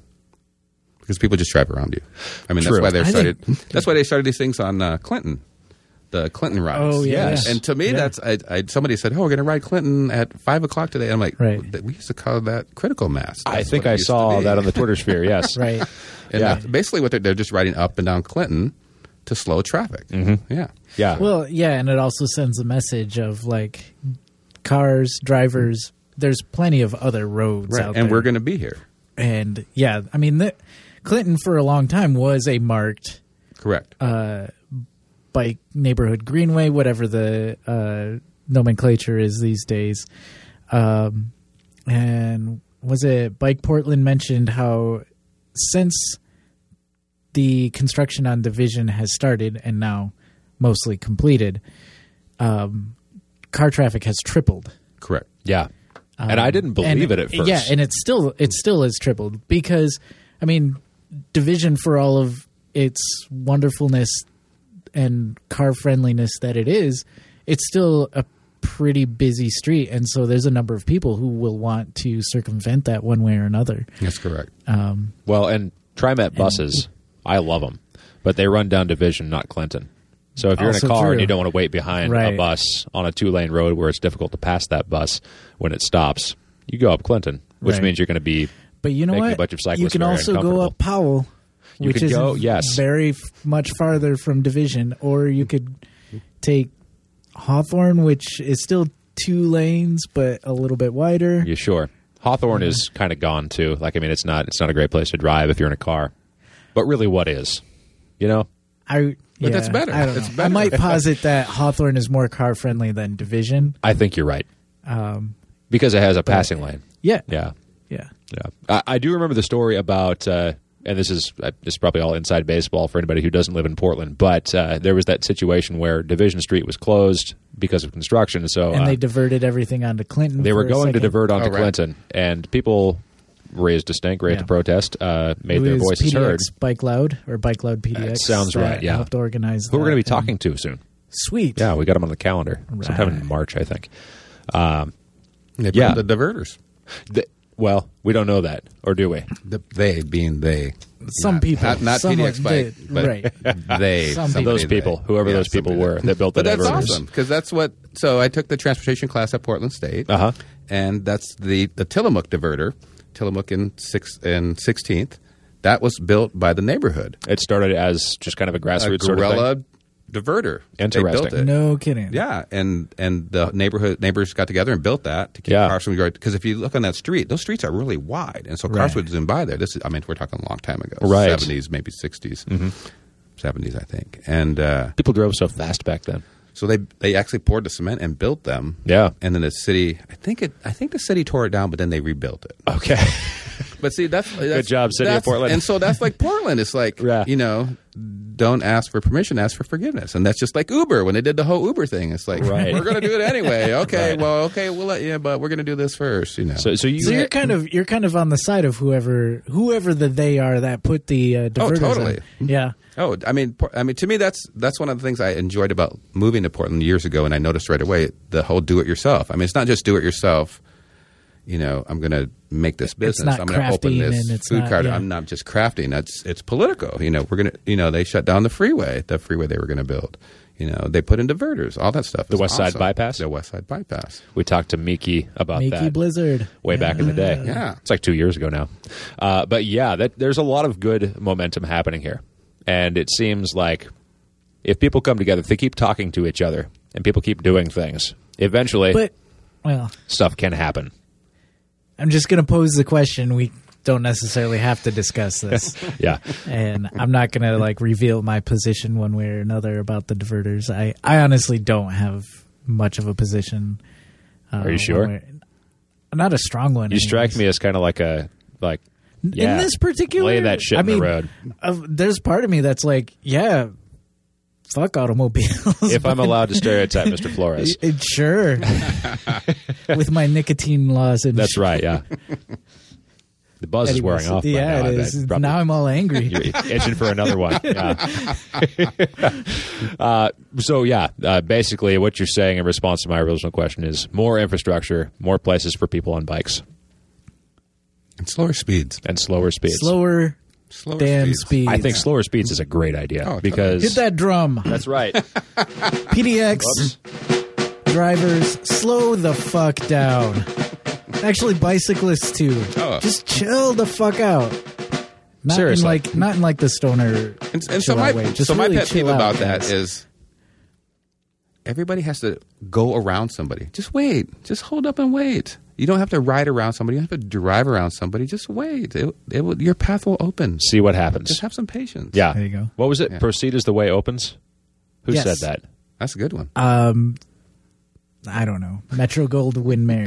Because people just drive around you. I mean, True. that's why they I started. think- That's why they started these things on uh, Clinton, the Clinton rides. Oh, yeah, Yes. yeah. And to me, Yeah. that's I, I, somebody said, "Oh, we're going to ride Clinton at five o'clock today." I'm like, Right. "Th- we used to call that critical mass. I That's think what it I used to saw be." that on the Twitter sphere, yes. Right. And Yeah. that's basically what they're, they're just riding up and down Clinton to slow traffic. Mm-hmm. Yeah, Yeah. Well, yeah, and it also sends a message of like cars, drivers. There's plenty of other roads right. out And there. we're going to be here. and yeah, I mean, the, Clinton for a long time was a marked Correct. uh, bike neighborhood greenway, whatever the uh, nomenclature is these days. Um, and was it Bike Portland mentioned how since the construction on Division has started and now mostly completed, um, car traffic has tripled. Correct. yeah. And I didn't believe And- it at first. Yeah, and it's still it still has tripled because I mean, Division, for all of its wonderfulness and car friendliness that it is, it's still a pretty busy street, and so there's a number of people who will want to circumvent that one way or another. That's correct. Um, Well, and TriMet buses, I love them, but they run down Division, not Clinton. So if you're Also in a car true. and you don't want to wait behind a Right. bus on a two-lane road where it's difficult to pass that bus when it stops, you go up Clinton, which Right. means you're going to be But you know making what? a bunch of you cyclists can very also go uncomfortable. up Powell, You which could is go- yes. very f- much farther from Division, or you could take Hawthorne, which is still two lanes but a little bit wider. You sure? Hawthorne is kind of gone too. Like, I mean, it's not it's not a great place to drive if you're in a car. But really, what is? You know? I yeah, that's better. I don't It's know. better. I might posit that Hawthorne is more car friendly than Division. I think you're right Um, because it has a passing lane. yeah, Yeah, yeah. yeah. I, I do remember the story about, uh, and this is uh, this is probably all inside baseball for anybody who doesn't live in Portland. But uh, there was that situation where Division Street was closed because of construction. So And uh, they diverted everything onto Clinton. they for were a going to second. divert onto Oh, right. Clinton, and people raised a stink, raised Yeah. a protest, uh, made It their was voices P D X heard. Bike Loud or Bike Loud P D X. That sounds that right, yeah. helped organize. Who we're that. going to be And talking to soon? Sweet. Yeah, we got them on the calendar sometime in Right. March, I think. Um, They put Yeah. the diverters. th- well, we don't know that, or do we? The, they being they. Some Not- people, Not, not some P D X of bike, the- but right. they. Some somebody Those they. people, whoever Yeah, those people somebody were they. that built the But that's diverters. awesome because that's what. So I took the transportation class at Portland State, Uh-huh. and that's the the Tillamook diverter, Tillamook in six and sixteenth. That was built by the neighborhood. It started as just kind of a A grassroots sort of guerrilla thing. diverter. Interesting. They built it. No kidding. Yeah, and and the neighborhood neighbors got together and built that to keep Yeah. cars from going. Because if you look on that street, those streets are really wide, and so cars Right. would zoom by there. This is, I mean, we're talking a long time ago, Right. Mm-hmm. seventies, maybe sixties, seventies, I think. And uh, People drove so fast back then. so they they actually poured the cement and built them. Yeah. and then the city, I think it, I think the city tore it down, but then they rebuilt it. Okay. But see, that's, that's job, City of that's- Portland. And so that's like Portland. It's like Yeah. you know, don't ask for permission, ask for forgiveness. And that's just like Uber when they did the whole Uber thing. It's like Right. we're going to do it anyway. Okay, Right. well, okay, we'll let you, but we're going to do this first. You know. So, so you So you're kind of you're kind of on the side of whoever whoever the they are that put the uh, diverters. totally. in. Yeah. Oh, I mean, Por- I mean, to me, that's that's one of the things I enjoyed about moving to Portland years ago, and I noticed right away the whole do-it-yourself. I mean, it's not just do-it-yourself. You know, I'm going to make this business. not I'm going to open crafting this and it's food not- cart. yeah. I'm not just crafting. That's it's political. You know, we're going to. You know, they shut down the freeway, the freeway they were going to build. You know, they put in diverters, all that stuff. The is West Side awesome. Bypass? The West Side Bypass. we talked to Miki about Makey that Blizzard. way back in the day. Yeah. It's like two years ago now. Uh, but yeah, that, there's a lot of good momentum happening here. And it seems like if people come together, if they keep talking to each other and people keep doing things, eventually But well, stuff can happen. I'm just going to pose the question. We don't necessarily have to discuss this. Yeah. And I'm not going to like reveal my position one way or another about the diverters. I, I honestly don't have much of a position. Uh, Are you sure? one way- Not a strong one. You strike anyways. me as kind of like a, like, yeah, In this particular, lay that shit I in mean, the road. Uh, there's part of me that's like, yeah, fuck automobiles. If I'm allowed to stereotype Mister Flores. It- sure. With my nicotine laws and That's right, yeah. The buzz is wearing off. by Yeah, now, I it bet. is. Probably- Now I'm all angry. You're itching for another one. Yeah. uh, so yeah, uh, basically, what you're saying in response to my original question is more infrastructure, more places for people on bikes, And slower speeds. and slower speeds. Slower Slower damn speeds. speeds. I think slower speeds is a great idea Oh, totally. because Hit that drum. that's right. P D X Whoops. drivers, slow the fuck down. Actually, bicyclists too. Oh. Just chill the fuck out. Not Seriously. in like not in like the stoner. And, and so chill my out way. Just so my really pet peeve chill out, about that guys. is everybody has to go around somebody. Just wait. Just hold up and wait. You don't have to ride around somebody. You don't have to drive around somebody. Just wait. It, it will, your path will open. See what happens. Just have some patience. Yeah. There you go. What was it? Yeah. Proceed as the way opens. Who Yes. said that? That's a good one. Um, I don't know. Metro Gold Win Mary.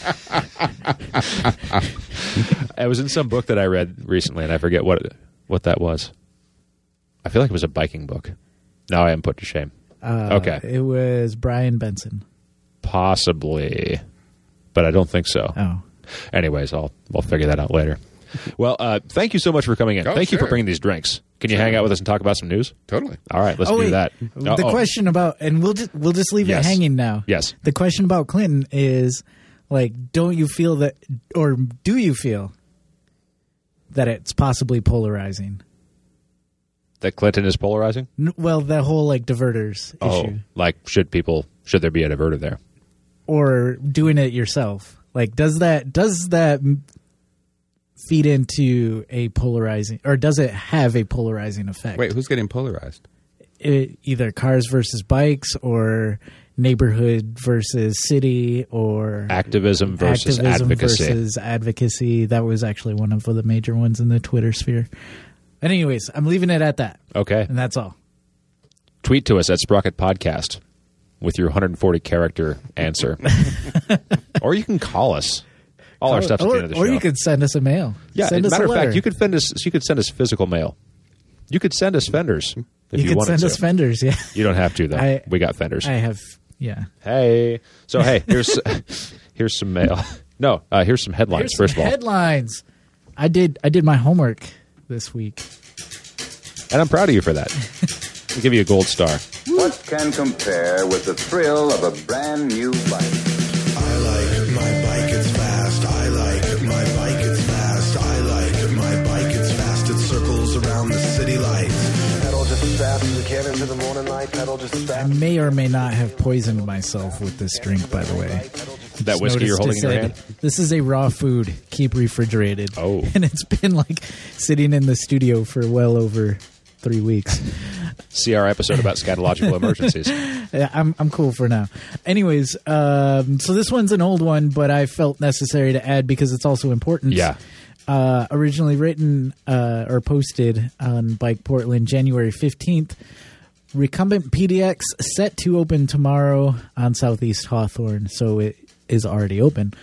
It was in some book that I read recently, and I forget what what that was. I feel like it was a biking book. Now I am put to shame. Uh, Okay. It was Brian Benson. Possibly, but I don't think so. Oh. Anyways, I'll I'll figure that out later. Well, uh, thank you so much for coming in. Oh, thank you for sure. bringing these drinks. Can you hang out with us and talk about some news? Totally. All right, let's oh, do wait. that. The Uh-oh. question about, and we'll just we'll just leave Yes. it hanging now. Yes. The question about Clinton is, like, don't you feel that, or do you feel that it's possibly polarizing? That Clinton is polarizing? N- well, that whole like diverters Oh, issue, like should people should there be a diverter there? or doing it yourself. Like, does that does that m- feed into a polarizing, or does it have a polarizing effect? Wait, who's getting polarized? It, either cars versus bikes, or neighborhood versus city, or Activism versus activism advocacy. versus advocacy. That was actually one of the major ones in the Twitter sphere. But anyways, I'm leaving it at that, Okay. and that's all. Tweet to us at Sprocket Podcast with your one hundred forty character answer. Or you can call us. All our stuff's at the or, end of the or show. you could send us a mail. yeah, send as a us matter a of letter. fact, you could send us you could send us physical mail. You could send us fenders if You you, could wanted send to. us fenders. Yeah, You don't have to though. I- we got fenders. I have. Yeah. Hey. So hey, here's here's some mail. No, uh, here's some headlines Here's first some of all. headlines. I did. I did my homework this week. And I'm proud of you for that. I'll give you a gold star. What can compare with the thrill of a brand new bike? I like my bike, it's fast. I like my bike, it's fast. I like my bike, it's fast. It circles around the city lights. Pedal just as fast as we can into the morning light. Pedal just as I fast. may or may not have poisoned myself with this drink, by the way. That whiskey you're holding Noticed in it your hand? said, this is a raw food. Keep refrigerated. Oh. And it's been like sitting in the studio for well over three weeks. See our episode about scatological emergencies. Yeah, I'm I'm cool for now. Anyways, um, so this one's an old one, but I felt necessary to add because it's also important. Yeah. Uh, originally written uh, or posted on Bike Portland January fifteenth. Recumbent P D X set to open tomorrow on Southeast Hawthorne, so it is already open.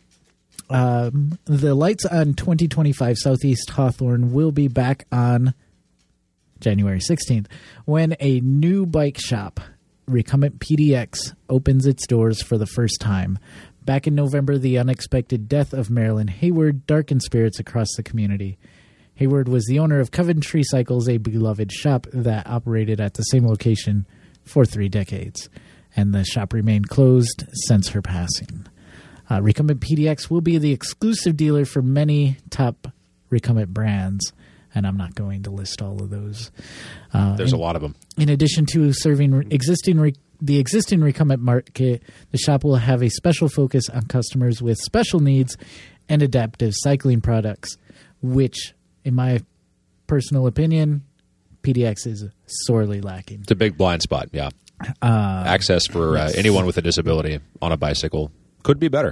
Um, the lights on twenty twenty-five Southeast Hawthorne will be back on January sixteenth when a new bike shop, Recumbent P D X, opens its doors for the first time. Back in November, the unexpected death of Marilyn Hayward darkened spirits across the community. Hayward was the owner of Coventry Cycles, a beloved shop that operated at the same location for three decades, and the shop remained closed since her passing. Uh, Recumbent P D X will be the exclusive dealer for many top Recumbent brands, and I'm not going to list all of those. Uh, There's in, a lot of them. in addition to serving re- existing re- the existing Recumbent market, the shop will have a special focus on customers with special needs and adaptive cycling products, which, in my personal opinion, P D X is sorely lacking. It's a big blind spot, yeah. Uh, Access for uh, anyone with a disability on a bicycle could be better.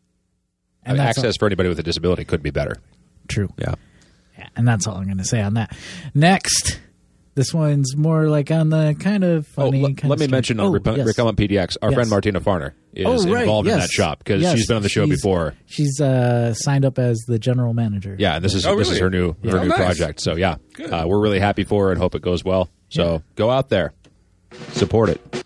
I And mean, that's access for anybody with a disability could be better. True. Yeah. Yeah, and that's all I'm going to say on that. Next, this one's more like on the kind of Oh, funny. let, kind let of me strange- mention on oh, Recumbent yes. Recumbent P D X, our Yes. friend Martina Farner is Oh, right, involved in yes. that shop because Yes, she's been on the show she's- before. She's uh, signed up as the general manager. Yeah, and this is Oh, this is really? her new Yeah. her Oh, new nice. project. So yeah, uh, we're really happy for her and hope it goes well. So Yeah. go out there, support it.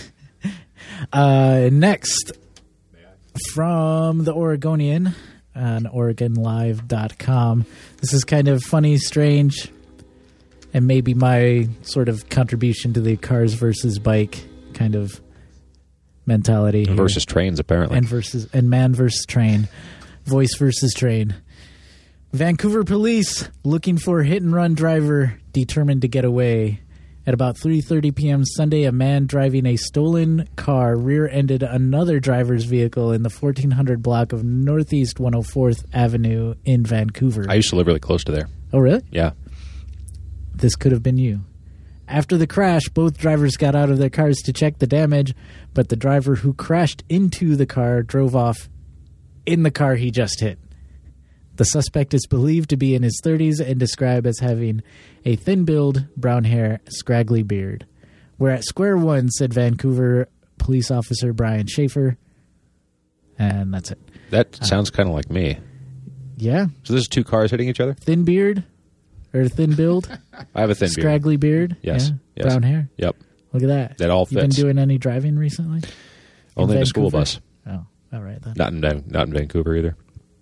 Uh, next, from the Oregonian on Oregon Live dot com. This is kind of funny, strange, and maybe my sort of contribution to the cars versus bike kind of mentality here. Versus trains, apparently. and versus and man versus train, voice versus train. Vancouver police looking for hit and run driver determined to get away. At about three thirty p.m. Sunday, a man driving a stolen car rear-ended another driver's vehicle in the fourteen hundred block of Northeast one hundred fourth Avenue in Vancouver. I used to live really close to there. oh, really? Yeah. This could have been you. After the crash, both drivers got out of their cars to check the damage, but the driver who crashed into the car drove off in the car he just hit. The suspect is believed to be in his thirties and described as having a thin build, brown hair, scraggly beard. We're at square one, said Vancouver police officer Brian Schaefer. And that's it. That sounds kind of like me. Yeah, So this is two cars hitting each other? thin beard or thin build, I have a thin beard. scraggly beard. Yes, yeah, yes. brown hair. Yep. Look at that. That all You've been fits. doing any driving recently? Only in a school Vancouver? bus. Oh, all right then. Not in Van- not in Vancouver either.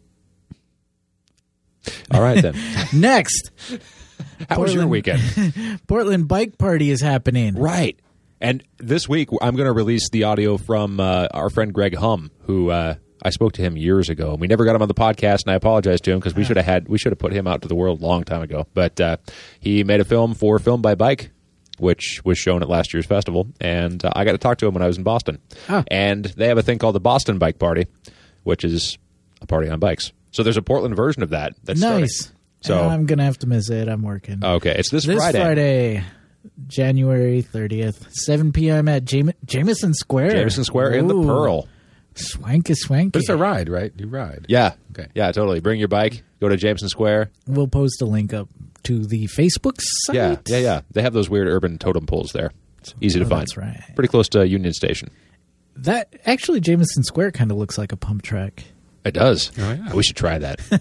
All right then. Next, How was your Portland- weekend? Portland Bike Party is happening. Right. And this week, I'm going to release the audio from uh, our friend Greg Hum, who uh, I spoke to him years ago, and we never got him on the podcast, and I apologize to him because we should have had we should have put him out to the world a long time ago. But uh, he made a film for Film by Bike, which was shown at last year's festival, and uh, I got to talk to him when I was in Boston. Ah. And they have a thing called the Boston Bike Party, which is a party on bikes. So there's a Portland version of that. That's Nice. starting. So I'm gonna have to miss it. I'm working. okay, it's this, this Friday. Friday, January thirtieth, seven p.m. at Jame- Jameson Square. Jameson Square in the Ooh. Pearl. Swanky, swanky. But it's a ride, right? You ride. Yeah. Okay. Yeah, totally. Bring your bike. Go to Jameson Square. We'll post a link up to the Facebook site. Yeah, yeah, yeah. They have those weird urban totem poles there. It's easy to Oh, find. that's right. Pretty close to Union Station. That actually, Jameson Square kind of looks like a pump track. It does. Oh, yeah. We should try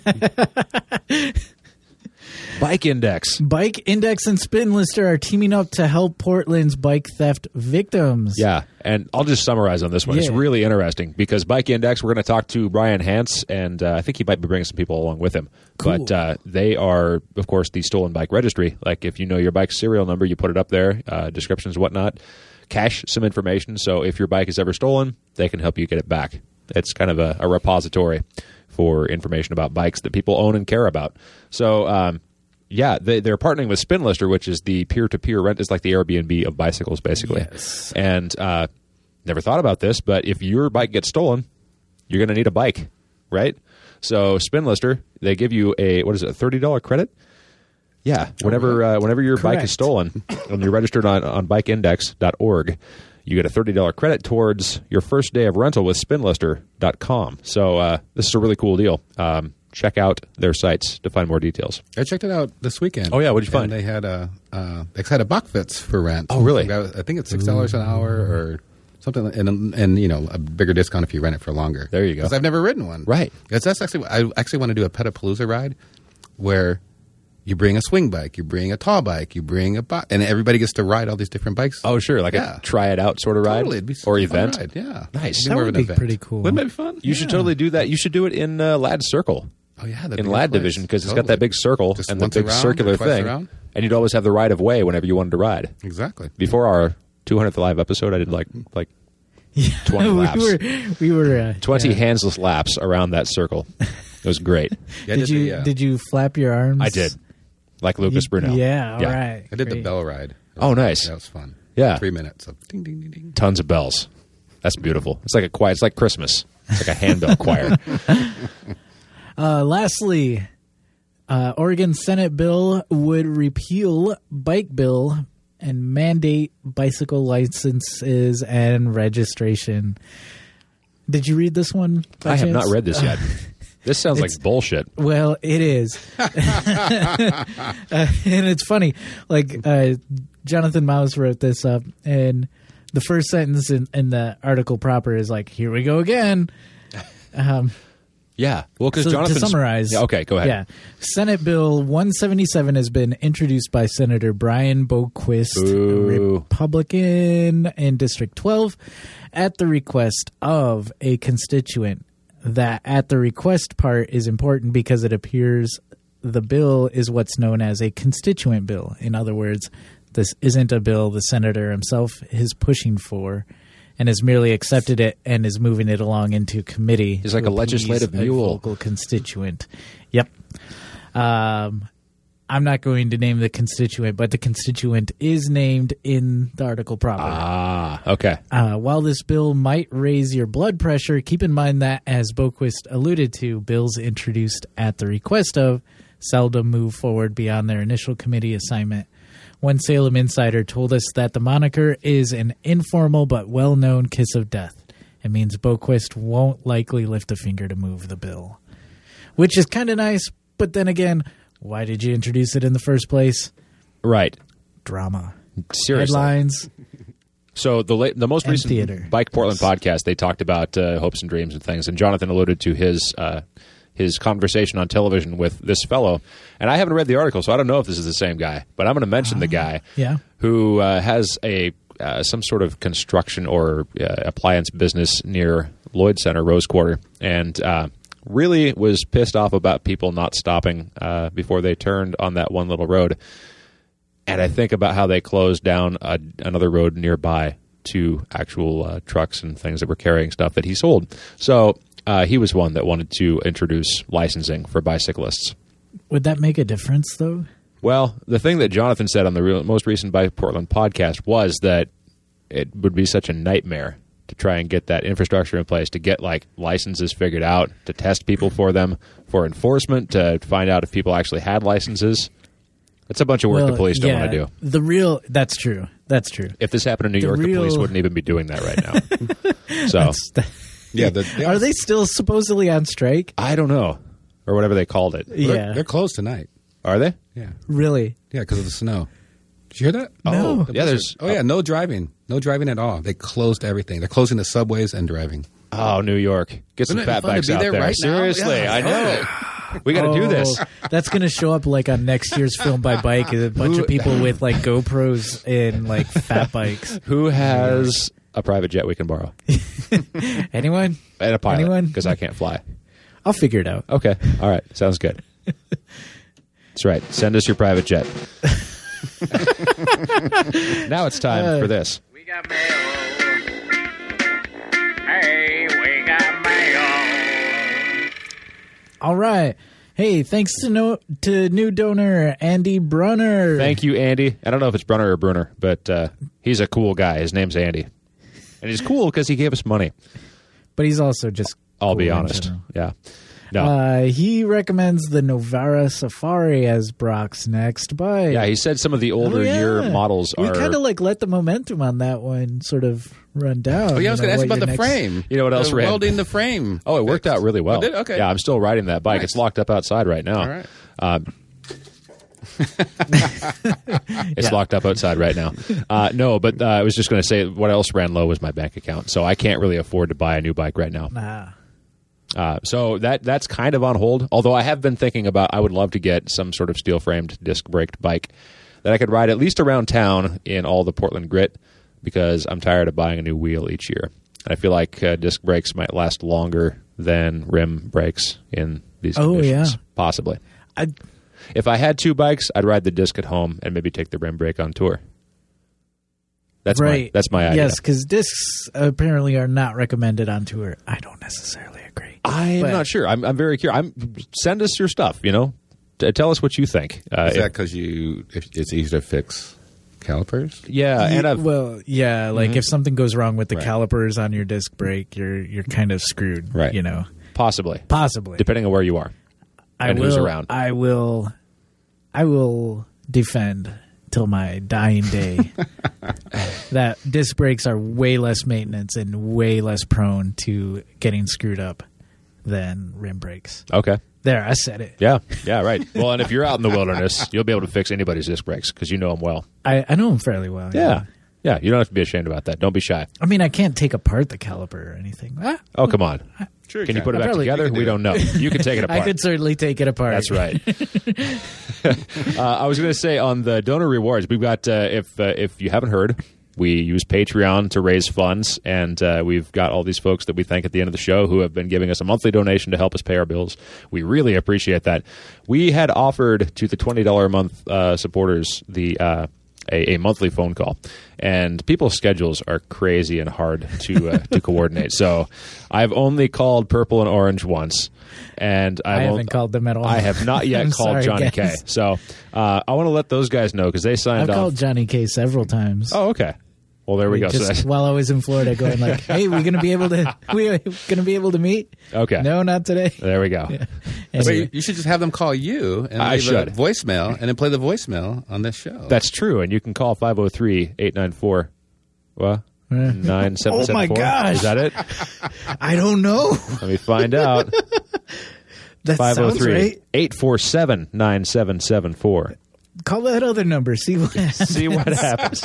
that. Bike Index. Bike Index and Spin Lister are teaming up to help Portland's bike theft victims. Yeah, and I'll just summarize on this one. It's Yeah. really interesting because Bike Index, we're going to talk to Brian Hance, and uh, I think he might be bringing some people along with him. Cool. But uh, they are, of course, the stolen bike registry. Like if you know your bike's serial number, you put it up there, uh, descriptions, whatnot, cache some information. So if your bike is ever stolen, they can help you get it back. It's kind of a, a repository for information about bikes that people own and care about. So, um, yeah, they, they're partnering with Spin Lister, which is the peer-to-peer rent. It's like the Airbnb of bicycles, basically. Yes. And uh, never thought about this, but if your bike gets stolen, you're going to need a bike, right? So Spin Lister, they give you a, what is it, a thirty dollars credit? Yeah, whenever uh, whenever your bike Correct. is stolen and you're registered on, on bike index dot org, you get a thirty dollars credit towards your first day of rental with spin lister dot com. So uh, this is a really cool deal. Um, check out their sites to find more details. I checked it out this weekend. Oh, yeah? What'd you find? And they had a uh, they had a Bachfitz for rent. Oh, really? That was- I think it's six dollars an hour or something, and and you know a bigger discount if you rent it for longer. There you go. Because I've never ridden one. Right. Because that's actually I actually want to do a Petapalooza ride where you bring a swing bike, you bring a tall bike, you bring a bike, and everybody gets to ride all these different bikes. Oh, sure, like Yeah. a try it out sort of ride Totally. It'd be or a fun event. ride, Yeah. Nice. It'd That more would of an be event. pretty cool. Wouldn't that be fun? You should totally do that. You should do it in uh, Lad Circle. Oh yeah, that'd in be a Lad place. Division because it's got Totally. that big circle Just and the once big around, circular or twice thing, around. and you'd always have the right of way whenever you wanted to ride. Exactly. Before our two hundredth live episode, I did like like Yeah, twenty laps. we were, we were uh, twenty yeah. handless laps around that circle. It was great. Yeah, I Did did you the, uh, did you flap your arms? I did, like Lucas You- Brunel. Yeah, all Yeah. right. I did the Great. bell ride. Oh, nice. That was fun. Yeah. Three minutes of ding ding ding ding. Tons of bells. That's beautiful. It's like a choir. It's like Christmas. It's like a handbell choir. Uh, lastly, uh, Oregon Senate bill would repeal bike bill and mandate bicycle licenses and registration. Did you read this one? by I have chance? not read this yet. This sounds like It's- bullshit. Well, it is. uh, and it's funny. Like, uh, Jonathan Mouse wrote this up, and the first sentence in, in the article proper is like, here we go again. Um, Yeah. Well, because so Jonathan. to summarize, Yeah, okay, go ahead. Yeah, Senate Bill one seventy-seven has been introduced by Senator Brian Boquist, Boo. Republican in District twelve, at the request of a constituent. That at the request part is important because it appears the bill is what's known as a constituent bill. In other words, this isn't a bill the senator himself is pushing for, and has merely accepted it and is moving it along into committee. He's like to a legislative appease mule. vocal constituent. Yep. Um, I'm not going to name the constituent, but the constituent is named in the article proper. Ah, okay. Uh, while this bill might raise your blood pressure, keep in mind that, as Boquist alluded to, bills introduced at the request of seldom move forward beyond their initial committee assignment. One Salem insider told us that the moniker is an informal but well-known kiss of death. It means Boquist won't likely lift a finger to move the bill, which is kind of nice, but then again, why did you introduce it in the first place? Right. Drama. Seriously. Headlines. So the la- the most And recent theater. Bike Portland podcast, they talked about uh, hopes and dreams and things, and Jonathan alluded to his uh, his conversation on television with this fellow. And I haven't read the article, so I don't know if this is the same guy, but I'm going to mention the guy yeah. who uh, has a uh, some sort of construction or uh, appliance business near Lloyd Center, Rose Quarter, and uh, really was pissed off about people not stopping uh, before they turned on that one little road. And I think about how they closed down a, another road nearby to actual uh, trucks and things that were carrying stuff that he sold. So Uh, he was one that wanted to introduce licensing for bicyclists. Would that make a difference, though? Well, the thing that Jonathan said on the real, most recent Bike Portland podcast was that it would be such a nightmare to try and get that infrastructure in place, to get like licenses figured out, to test people for them, for enforcement, to find out if people actually had licenses. That's a bunch of work Well, the police don't yeah, want to do. The real, that's true. That's true. If this happened in New The York, the police real- wouldn't even be doing that right now. So That's- Yeah, the, they Are they still supposedly on strike? I don't know, or whatever they called it. They're, Yeah. they're closed tonight. Are they? Yeah, Really? yeah, because of the snow. Did you hear that? No. The Yeah, blizzard. there's- Oh yeah, no driving, no driving at all. They closed everything. They're closing the subways and driving. Oh, New York. Get some Isn't it fat fun to bikes be out there there. right now? Seriously, Yeah, I know. We got to do this. Oh, that's going to show up like on next year's Film by Bike. A bunch Who- of people with like GoPros and like fat bikes. Who has a private jet we can borrow? Anyone? And a pilot, Anyone? because I can't fly. I'll figure it out. Okay. All right. Sounds good. That's right. Send us your private jet. Now it's time Uh, for this. We got mail. Hey, we got mail. All right. Hey, thanks to no to new donor Andy Brunner. Thank you, Andy. I don't know if it's Brunner or Brunner, but uh, he's a cool guy. His name's Andy. And he's cool because he gave us money. But he's also just. I'll cool be in honest. general. Yeah. No. Uh, he recommends the Novara Safari as Brock's next bike. yeah, he said some of the older Oh, yeah. year models we are. kind of like let the momentum on that one sort of run down. Oh yeah, I was you going know, to ask what about the your next- frame. You know what else, The Red? welding the frame. Oh, it worked out really well. Oh, did? Okay. Yeah, I'm still riding that bike. Nice. It's locked up outside right now. All right. Um, it's Yeah. locked up outside right now. Uh, no, but uh, I was just going to say what else ran low was my bank account. So I can't really afford to buy a new bike right now. Nah. Uh, so that that's kind of on hold. Although I have been thinking about, I would love to get some sort of steel framed disc braked bike that I could ride at least around town in all the Portland grit, because I'm tired of buying a new wheel each year. And I feel like uh, disc brakes might last longer than rim brakes in these Oh, conditions. yeah. Possibly. I, If I had two bikes, I'd ride the disc at home and maybe take the rim brake on tour. That's right. my that's my idea. Yes, because discs apparently are not recommended on tour. I don't necessarily agree. I'm But- not sure. I'm I'm very curious. I'm send us your stuff. You know, T- tell us what you think. Uh, Is if- that because you? If it's easier to fix calipers? yeah, and Ye- I've, well, yeah, like if something goes wrong with the Right. calipers on your disc brake, you're you're kind of screwed. Right. You know, possibly possibly. depending on where you are. I and will, who's around. I will. I will defend till my dying day that disc brakes are way less maintenance and way less prone to getting screwed up than rim brakes. Okay. There, I said it. Yeah. Yeah. Right. Well, and if you're out in the wilderness, you'll be able to fix anybody's disc brakes because you know them well. I, I know them fairly well. Yeah. Yeah. You don't have to be ashamed about that. Don't be shy. I mean, I can't take apart the caliper or anything. Ah, Oh, come on. Sure. Can you put it I back probably- together? you can do We it. don't know. You can take it apart. I could certainly take it apart. That's right. uh, I was going to say on the donor rewards, we've got uh, if uh, if you haven't heard, we use Patreon to raise funds, and uh, we've got all these folks that we thank at the end of the show who have been giving us a monthly donation to help us pay our bills. We really appreciate that. We had offered to the twenty dollars a month uh, supporters the uh, a, a monthly phone call, and people's schedules are crazy and hard to uh, to coordinate. So I've only called Purple and Orange once, and I've I haven't only- called them at all. I have not yet I'm called sorry, Johnny guys. K. So uh, I want to let those guys know because they I've signed off. called Johnny K several times. Oh, okay. Well, there we go. So Just that's, while I was in Florida, going like, "Hey, we're gonna be able to, we're gonna be able to meet." okay. No, not today. There we go. Anyway. Wait, you should just have them call you and I leave should. a voicemail, and then play the voicemail on this show. That's true. And you can call five oh three, eight nine four, what? nine seven seven four. Oh, my gosh. Is that it? I don't know. Let me find out. That five oh sounds three, right. eight four seven, nine seven seven four. Call that other number. See what happens. See what happens.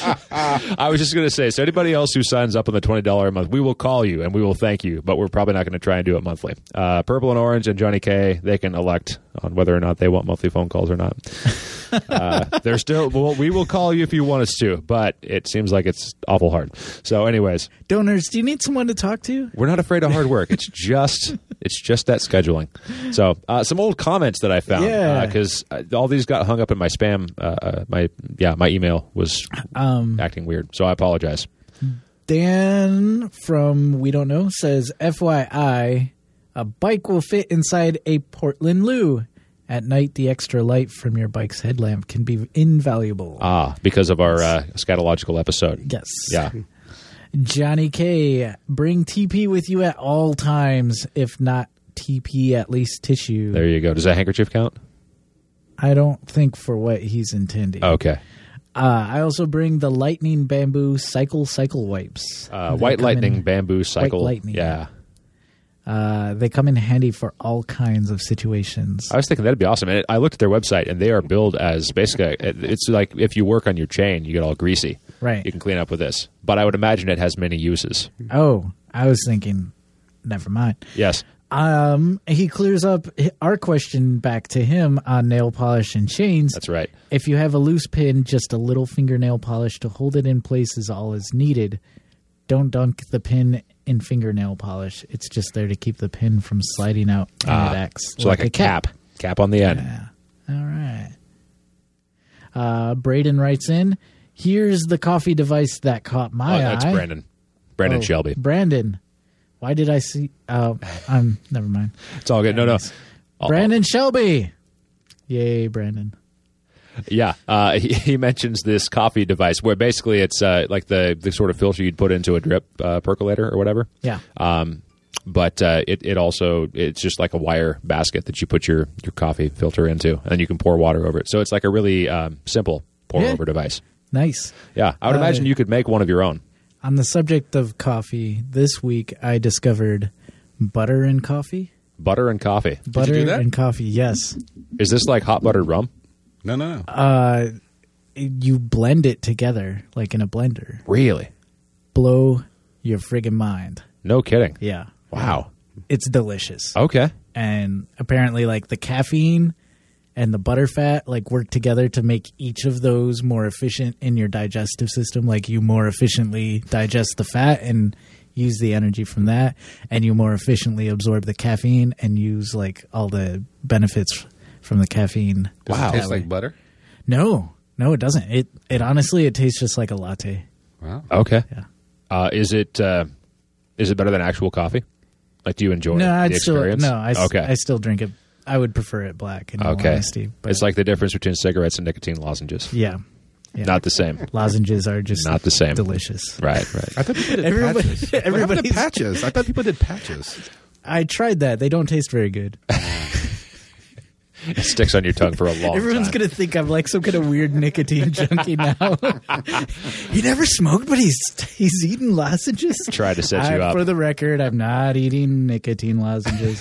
I was just going to say, so anybody else who signs up on the twenty dollars a month, we will call you and we will thank you, but we're probably not going to try and do it monthly. Uh, Purple and Orange and Johnny K, they can elect on whether or not they want monthly phone calls or not. Uh, they're still, well, we will call you if you want us to, but it seems like it's awful hard. So anyways, Donors, do you need someone to talk to? we're not afraid of hard work. It's just it's just that scheduling. So uh, some old comments that I found Yeah. because uh, all these got hung up in my spam. Uh, uh, my yeah, my email was Um, acting weird, so I apologize. Dan from We Don't Know says, F Y I, a bike will fit inside a Portland Loo. At night, the extra light from your bike's headlamp can be invaluable. Ah, because of our uh, scatological episode. Yes. Yeah. Johnny K, bring T P with you at all times. If not T P, at least tissue. There you go. Does that handkerchief count? I don't think for what he's intending. Okay. Uh, I also bring the Lightning Bamboo Cycle Cycle Wipes. Uh, They white come lightning in- bamboo cycle. White lightning. Yeah. Uh, they come in handy for all kinds of situations. I was thinking that'd be awesome. And it, I looked at their website, and they are billed as basically, it- it's like if you work on your chain, you get all greasy. Right. You can clean up with this. But I would imagine it has many uses. Oh, I was thinking, never mind. Yes. Um, he clears up our question back to him on nail polish and chains. That's right. If you have a loose pin, just a little fingernail polish to hold it in place is all is needed. Don't dunk the pin in fingernail polish. It's just there to keep the pin from sliding out when Ah, it acts so like, a cap. cap. on the end. Yeah. All right. Uh, Braden writes in, here's the coffee device that caught my oh, that's eye. Brandon. Brandon Oh, Shelby. Brandon. Why did I see? Oh, I'm never mind. It's all good. No, no. I'll- Brandon Shelby. Yay, Brandon. Yeah, uh, he, he mentions this coffee device where basically it's uh, like the, the sort of filter you'd put into a drip uh, percolator or whatever. Yeah. Um, but uh, it, it also, it's just like a wire basket that you put your, your coffee filter into, and then you can pour water over it. So it's like a really um, simple pour-over Yeah. device. Nice. Yeah, I would Uh, imagine you could make one of your own. On the subject of coffee, this week I discovered butter and coffee. Butter and coffee. Butter do that? and coffee, yes. Is this like hot buttered rum? No, no, no. Uh, you blend it together like in a blender. Really? Blow your friggin' mind. No kidding. Yeah. Wow. It's delicious. Okay. And apparently like the caffeine and the butterfat like work together to make each of those more efficient in your digestive system. Like you more efficiently digest the fat and use the energy from that, and you more efficiently absorb the caffeine and use like all the benefits from the caffeine. Does Wow. it taste That way. like butter? No, no, it doesn't. It it honestly it tastes just like a latte. Wow. Okay. Yeah. Uh, is it uh, is it better than actual coffee? Like, do you enjoy No, the I'd still experience? no. I, s- okay. I still drink it. I would prefer it black. In all okay. honesty, but It's like the difference between cigarettes and nicotine lozenges. yeah, yeah. Not the same. Lozenges are just Not the same. delicious. Right. Right. I thought people did Everybody- patches. What happened everybody's- to patches? I thought people did patches. I tried that. They don't taste very good. It sticks on your tongue for a long Everyone's time. gonna think I'm like some kind of weird nicotine junkie now. He never smoked, but he's he's eating lozenges. Tried to set you I- up. For the record, I'm not eating nicotine lozenges.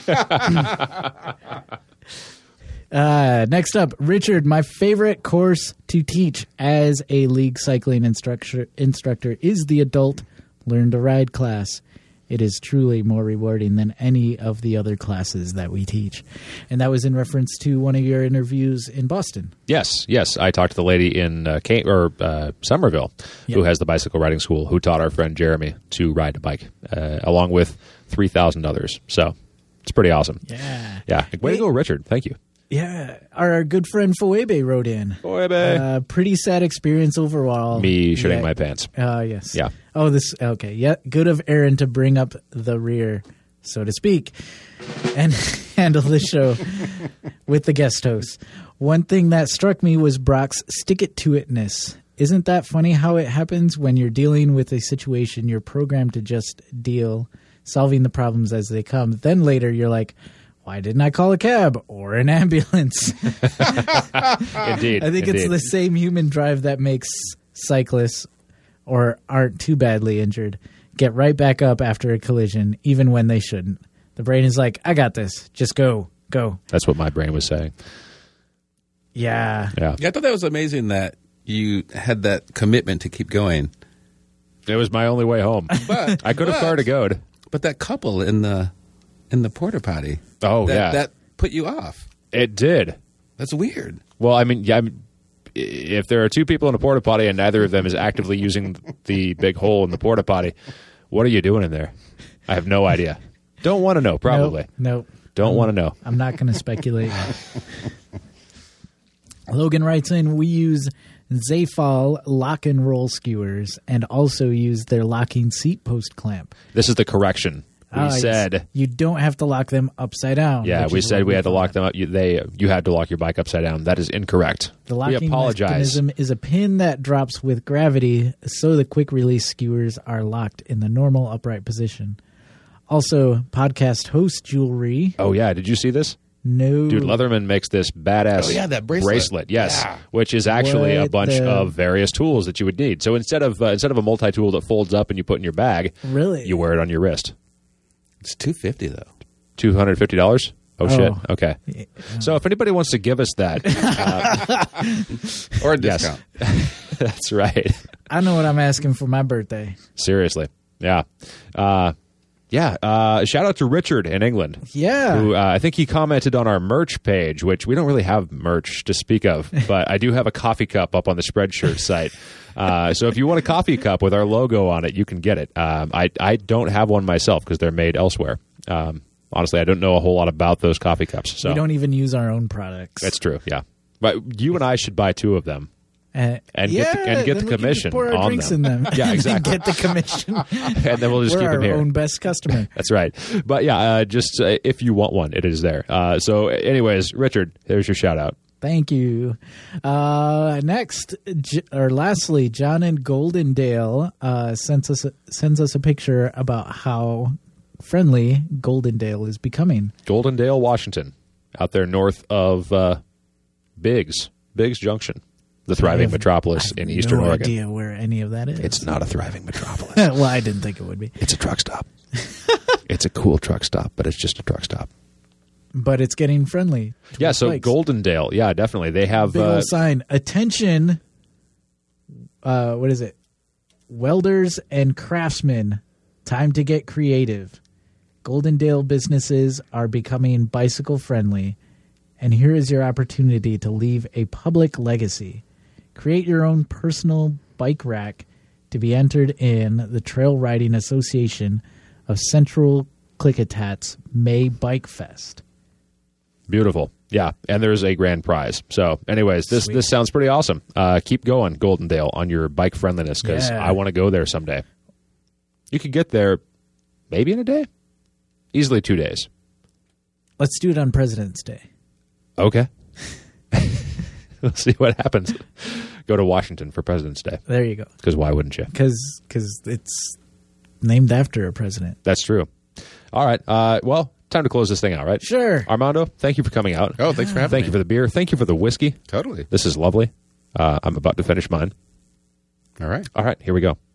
uh, next up, Richard. My favorite course to teach as a league cycling instructor instructor is the adult learn to ride class. It is truly more rewarding than any of the other classes that we teach. And that was in reference to one of your interviews in Boston. Yes, yes. I talked to the lady in uh, Cam- or uh, Somerville Yeah. who has the bicycle riding school, who taught our friend Jeremy to ride a bike, uh, along with three thousand others. So it's pretty awesome. Yeah. Yeah. Way to go, Richard. Thank you. Yeah. Our good friend Foebe wrote in. Foebe. Uh, pretty sad experience overall. Me shitting Yeah. my pants. Uh, yes. Yeah. Oh, this. Okay. Yeah. Good of Aaron to bring up the rear, so to speak, and handle the show with the guest host. One thing that struck me was Brock's stick it to itness. Isn't that funny how it happens when you're dealing with a situation you're programmed to just deal, solving the problems as they come. Then later you're like, why didn't I call a cab or an ambulance? Indeed. I think indeed. it's the same human drive that makes cyclists, or aren't too badly injured, get right back up after a collision, even when they shouldn't. The brain is like, I got this. Just go, go. That's what my brain was saying. Yeah. Yeah. Yeah, I thought that was amazing that you had that commitment to keep going. It was my only way home. But I could have but- car to go. But that couple in the in the porta potty. Oh, that, yeah. that put you off. It did. That's weird. Well, I mean, yeah, I'm, if there are two people in a porta potty and neither of them is actively using the big hole in the porta potty, what are you doing in there? I have no idea. Don't want to know, probably. Nope. nope. Don't want to know. I'm not going to speculate. Logan writes in, we use Zafal lock and roll skewers, and also use their locking seat post clamp. This is the correction. We Ah, yes. said, you don't have to lock them upside down. yeah, which we is said what we had to lock thought. them up. You, they, you had to lock your bike upside down. That is incorrect. The We locking apologize. mechanism is a pin that drops with gravity, so the quick release skewers are locked in the normal upright position. Also, podcast host jewelry. Oh yeah, did you see this? No, Dude, Leatherman makes this badass Oh, yeah, that bracelet. yes, Yeah. which is actually a What bunch the- of various tools that you would need. So instead of uh, instead of a multi-tool that folds up and you put in your bag, Really? you wear it on your wrist. It's two fifty though. two hundred fifty dollars? Oh, Oh. shit. Okay. So if anybody wants to give us that, Or a yes. discount. That's right. I know what I'm asking for my birthday. Seriously. Yeah. Uh, yeah. Uh, shout out to Richard in England. Yeah. Who, uh, I think he commented on our merch page, which we don't really have merch to speak of, but I do have a coffee cup up on the Spreadshirt site. Uh, so if you want a coffee cup with our logo on it, you can get it. Um, I, I don't have one myself because they're made elsewhere. Um, honestly, I don't know a whole lot about those coffee cups. So We don't even use our own products. that's true. Yeah. But you and I should buy two of them. Uh, And yeah, get the- and get the then we can commission just pour our on drinks them. in them. Yeah, And exactly. get the commission. And then we'll just We're keep our them here. own best customer. That's right. But yeah, uh, just uh, if you want one, it is there. Uh, so anyways, Richard, there's your shout out. Thank you. Uh, next, J- or lastly, John in Goldendale uh, sends us a, sends us a picture about how friendly Goldendale is becoming. Goldendale, Washington, out there north of uh, Biggs, Biggs Junction, the thriving I have- metropolis I have in Eastern no Oregon. idea where any of that is. It's not a thriving metropolis. Well, I didn't think it would be, It's a truck stop. It's a cool truck stop, but it's just a truck stop. but it's getting friendly. Yeah, so bikes. Goldendale, yeah, definitely. They have Big uh, old sign. Attention. Uh, what is it? Welders and craftsmen. Time to get creative. Goldendale businesses are becoming bicycle friendly, and here is your opportunity to leave a public legacy. Create your own personal bike rack to be entered in the Trail Riding Association of Central Klickitat's May Bike Fest. beautiful. Yeah, and there's a grand prize. So anyways, this Sweet. this sounds pretty awesome. Uh, keep going, Goldendale, on your bike friendliness because Yeah. I want to go there someday. You could get there maybe in a day. Easily two days. Let's do it on President's Day. Okay. We'll see what happens. Go to Washington for President's Day. There you go. Because why wouldn't you? Because it's named after a president. That's true. All right. Uh, well, time to close this thing out, right? Sure. Armando, thank you for coming out. Oh, thanks for having Thank me. you for the beer. Thank you for the whiskey. Totally. This is lovely. Uh, I'm about to finish mine. All right. All right. Here we go.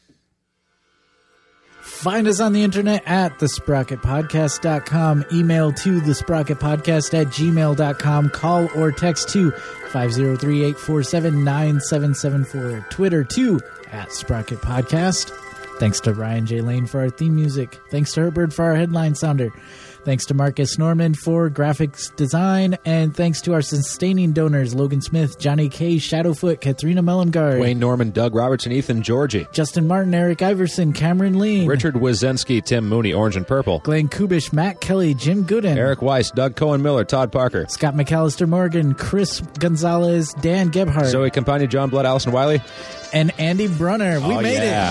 Find us on the internet at the sprocket podcast dot com. Email to the sprocket podcast at gmail dot com. Call or text to five oh three, eight four seven, nine seven seven four. Twitter to at Sprocket Podcast. Thanks to Ryan J. Lane for our theme music. Thanks to Herbert for our headline sounder. Thanks to Marcus Norman for graphics design. And thanks to our sustaining donors, Logan Smith, Johnny K, Shadowfoot, Katrina Mellengard, Wayne Norman, Doug Robertson, Ethan Georgie, Justin Martin, Eric Iverson, Cameron Lean, Richard Wazensky, Tim Mooney, Orange and Purple, Glenn Kubish, Matt Kelly, Jim Gooden, Eric Weiss, Doug Cohen Miller, Todd Parker, Scott McAllister Morgan, Chris Gonzalez, Dan Gebhardt, Zoe Campagna, John Blood, Allison Wiley. and Andy Brunner. We Oh, made yeah.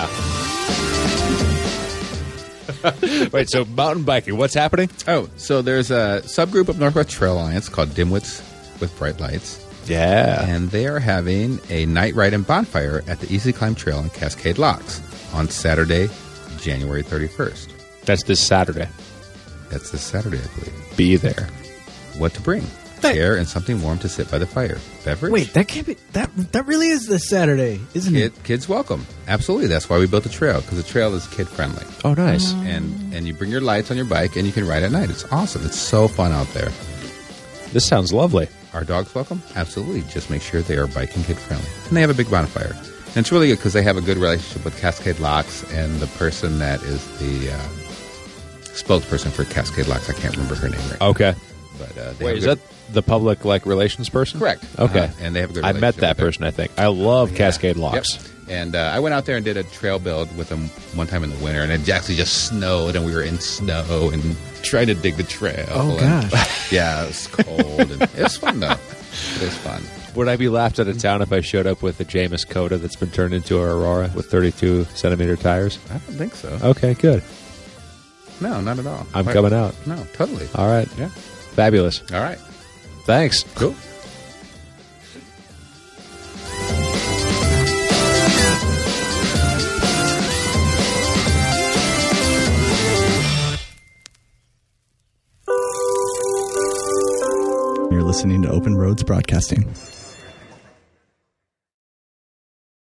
Wait, so mountain biking, what's happening? Oh, so there's a subgroup of Northwest Trail Alliance called Dimwits with Bright Lights, Yeah. and they are having a night ride and bonfire at the Easy Climb Trail in Cascade Locks on Saturday, January thirty-first. That's this Saturday. That's this Saturday, I believe. Be there. What to bring? That- Chair and something warm to sit by the fire. Beverage? it. Wait, that can't be that. That really is this Saturday, isn't Kid, it? kids welcome. Absolutely. That's why we built the trail, because the trail is kid friendly. Oh, nice. And and you bring your lights on your bike and you can ride at night. It's awesome. It's so fun out there. This sounds lovely. Are dogs welcome? Absolutely. Just make sure they are bike and kid friendly. And they have a big bonfire. And it's really good because they have a good relationship with Cascade Locks, and the person that is the uh, spokesperson for Cascade Locks, I can't remember her name right now. Okay. But, uh, they Wait, have is good- that the public like relations person? Correct. Okay. Uh-huh. And they have a good I met relationship that with them. person, I think. I love Cascade Yeah. Locks. Yep. And uh, I went out there and did a trail build with them one time in the winter, and it actually just snowed, and we were in snow and trying to dig the trail. Oh, and- gosh. yeah, it was cold. And it was fun, though. It was fun. Would I be laughed out of town if I showed up with a Jameis Coda that's been turned into a Aurora with thirty-two centimeter tires? I don't think so. Okay, good. No, not at all. I'm Why- coming out. No, totally. All right. Yeah. Fabulous. All right. Thanks. Cool. You're listening to Open Roads Broadcasting.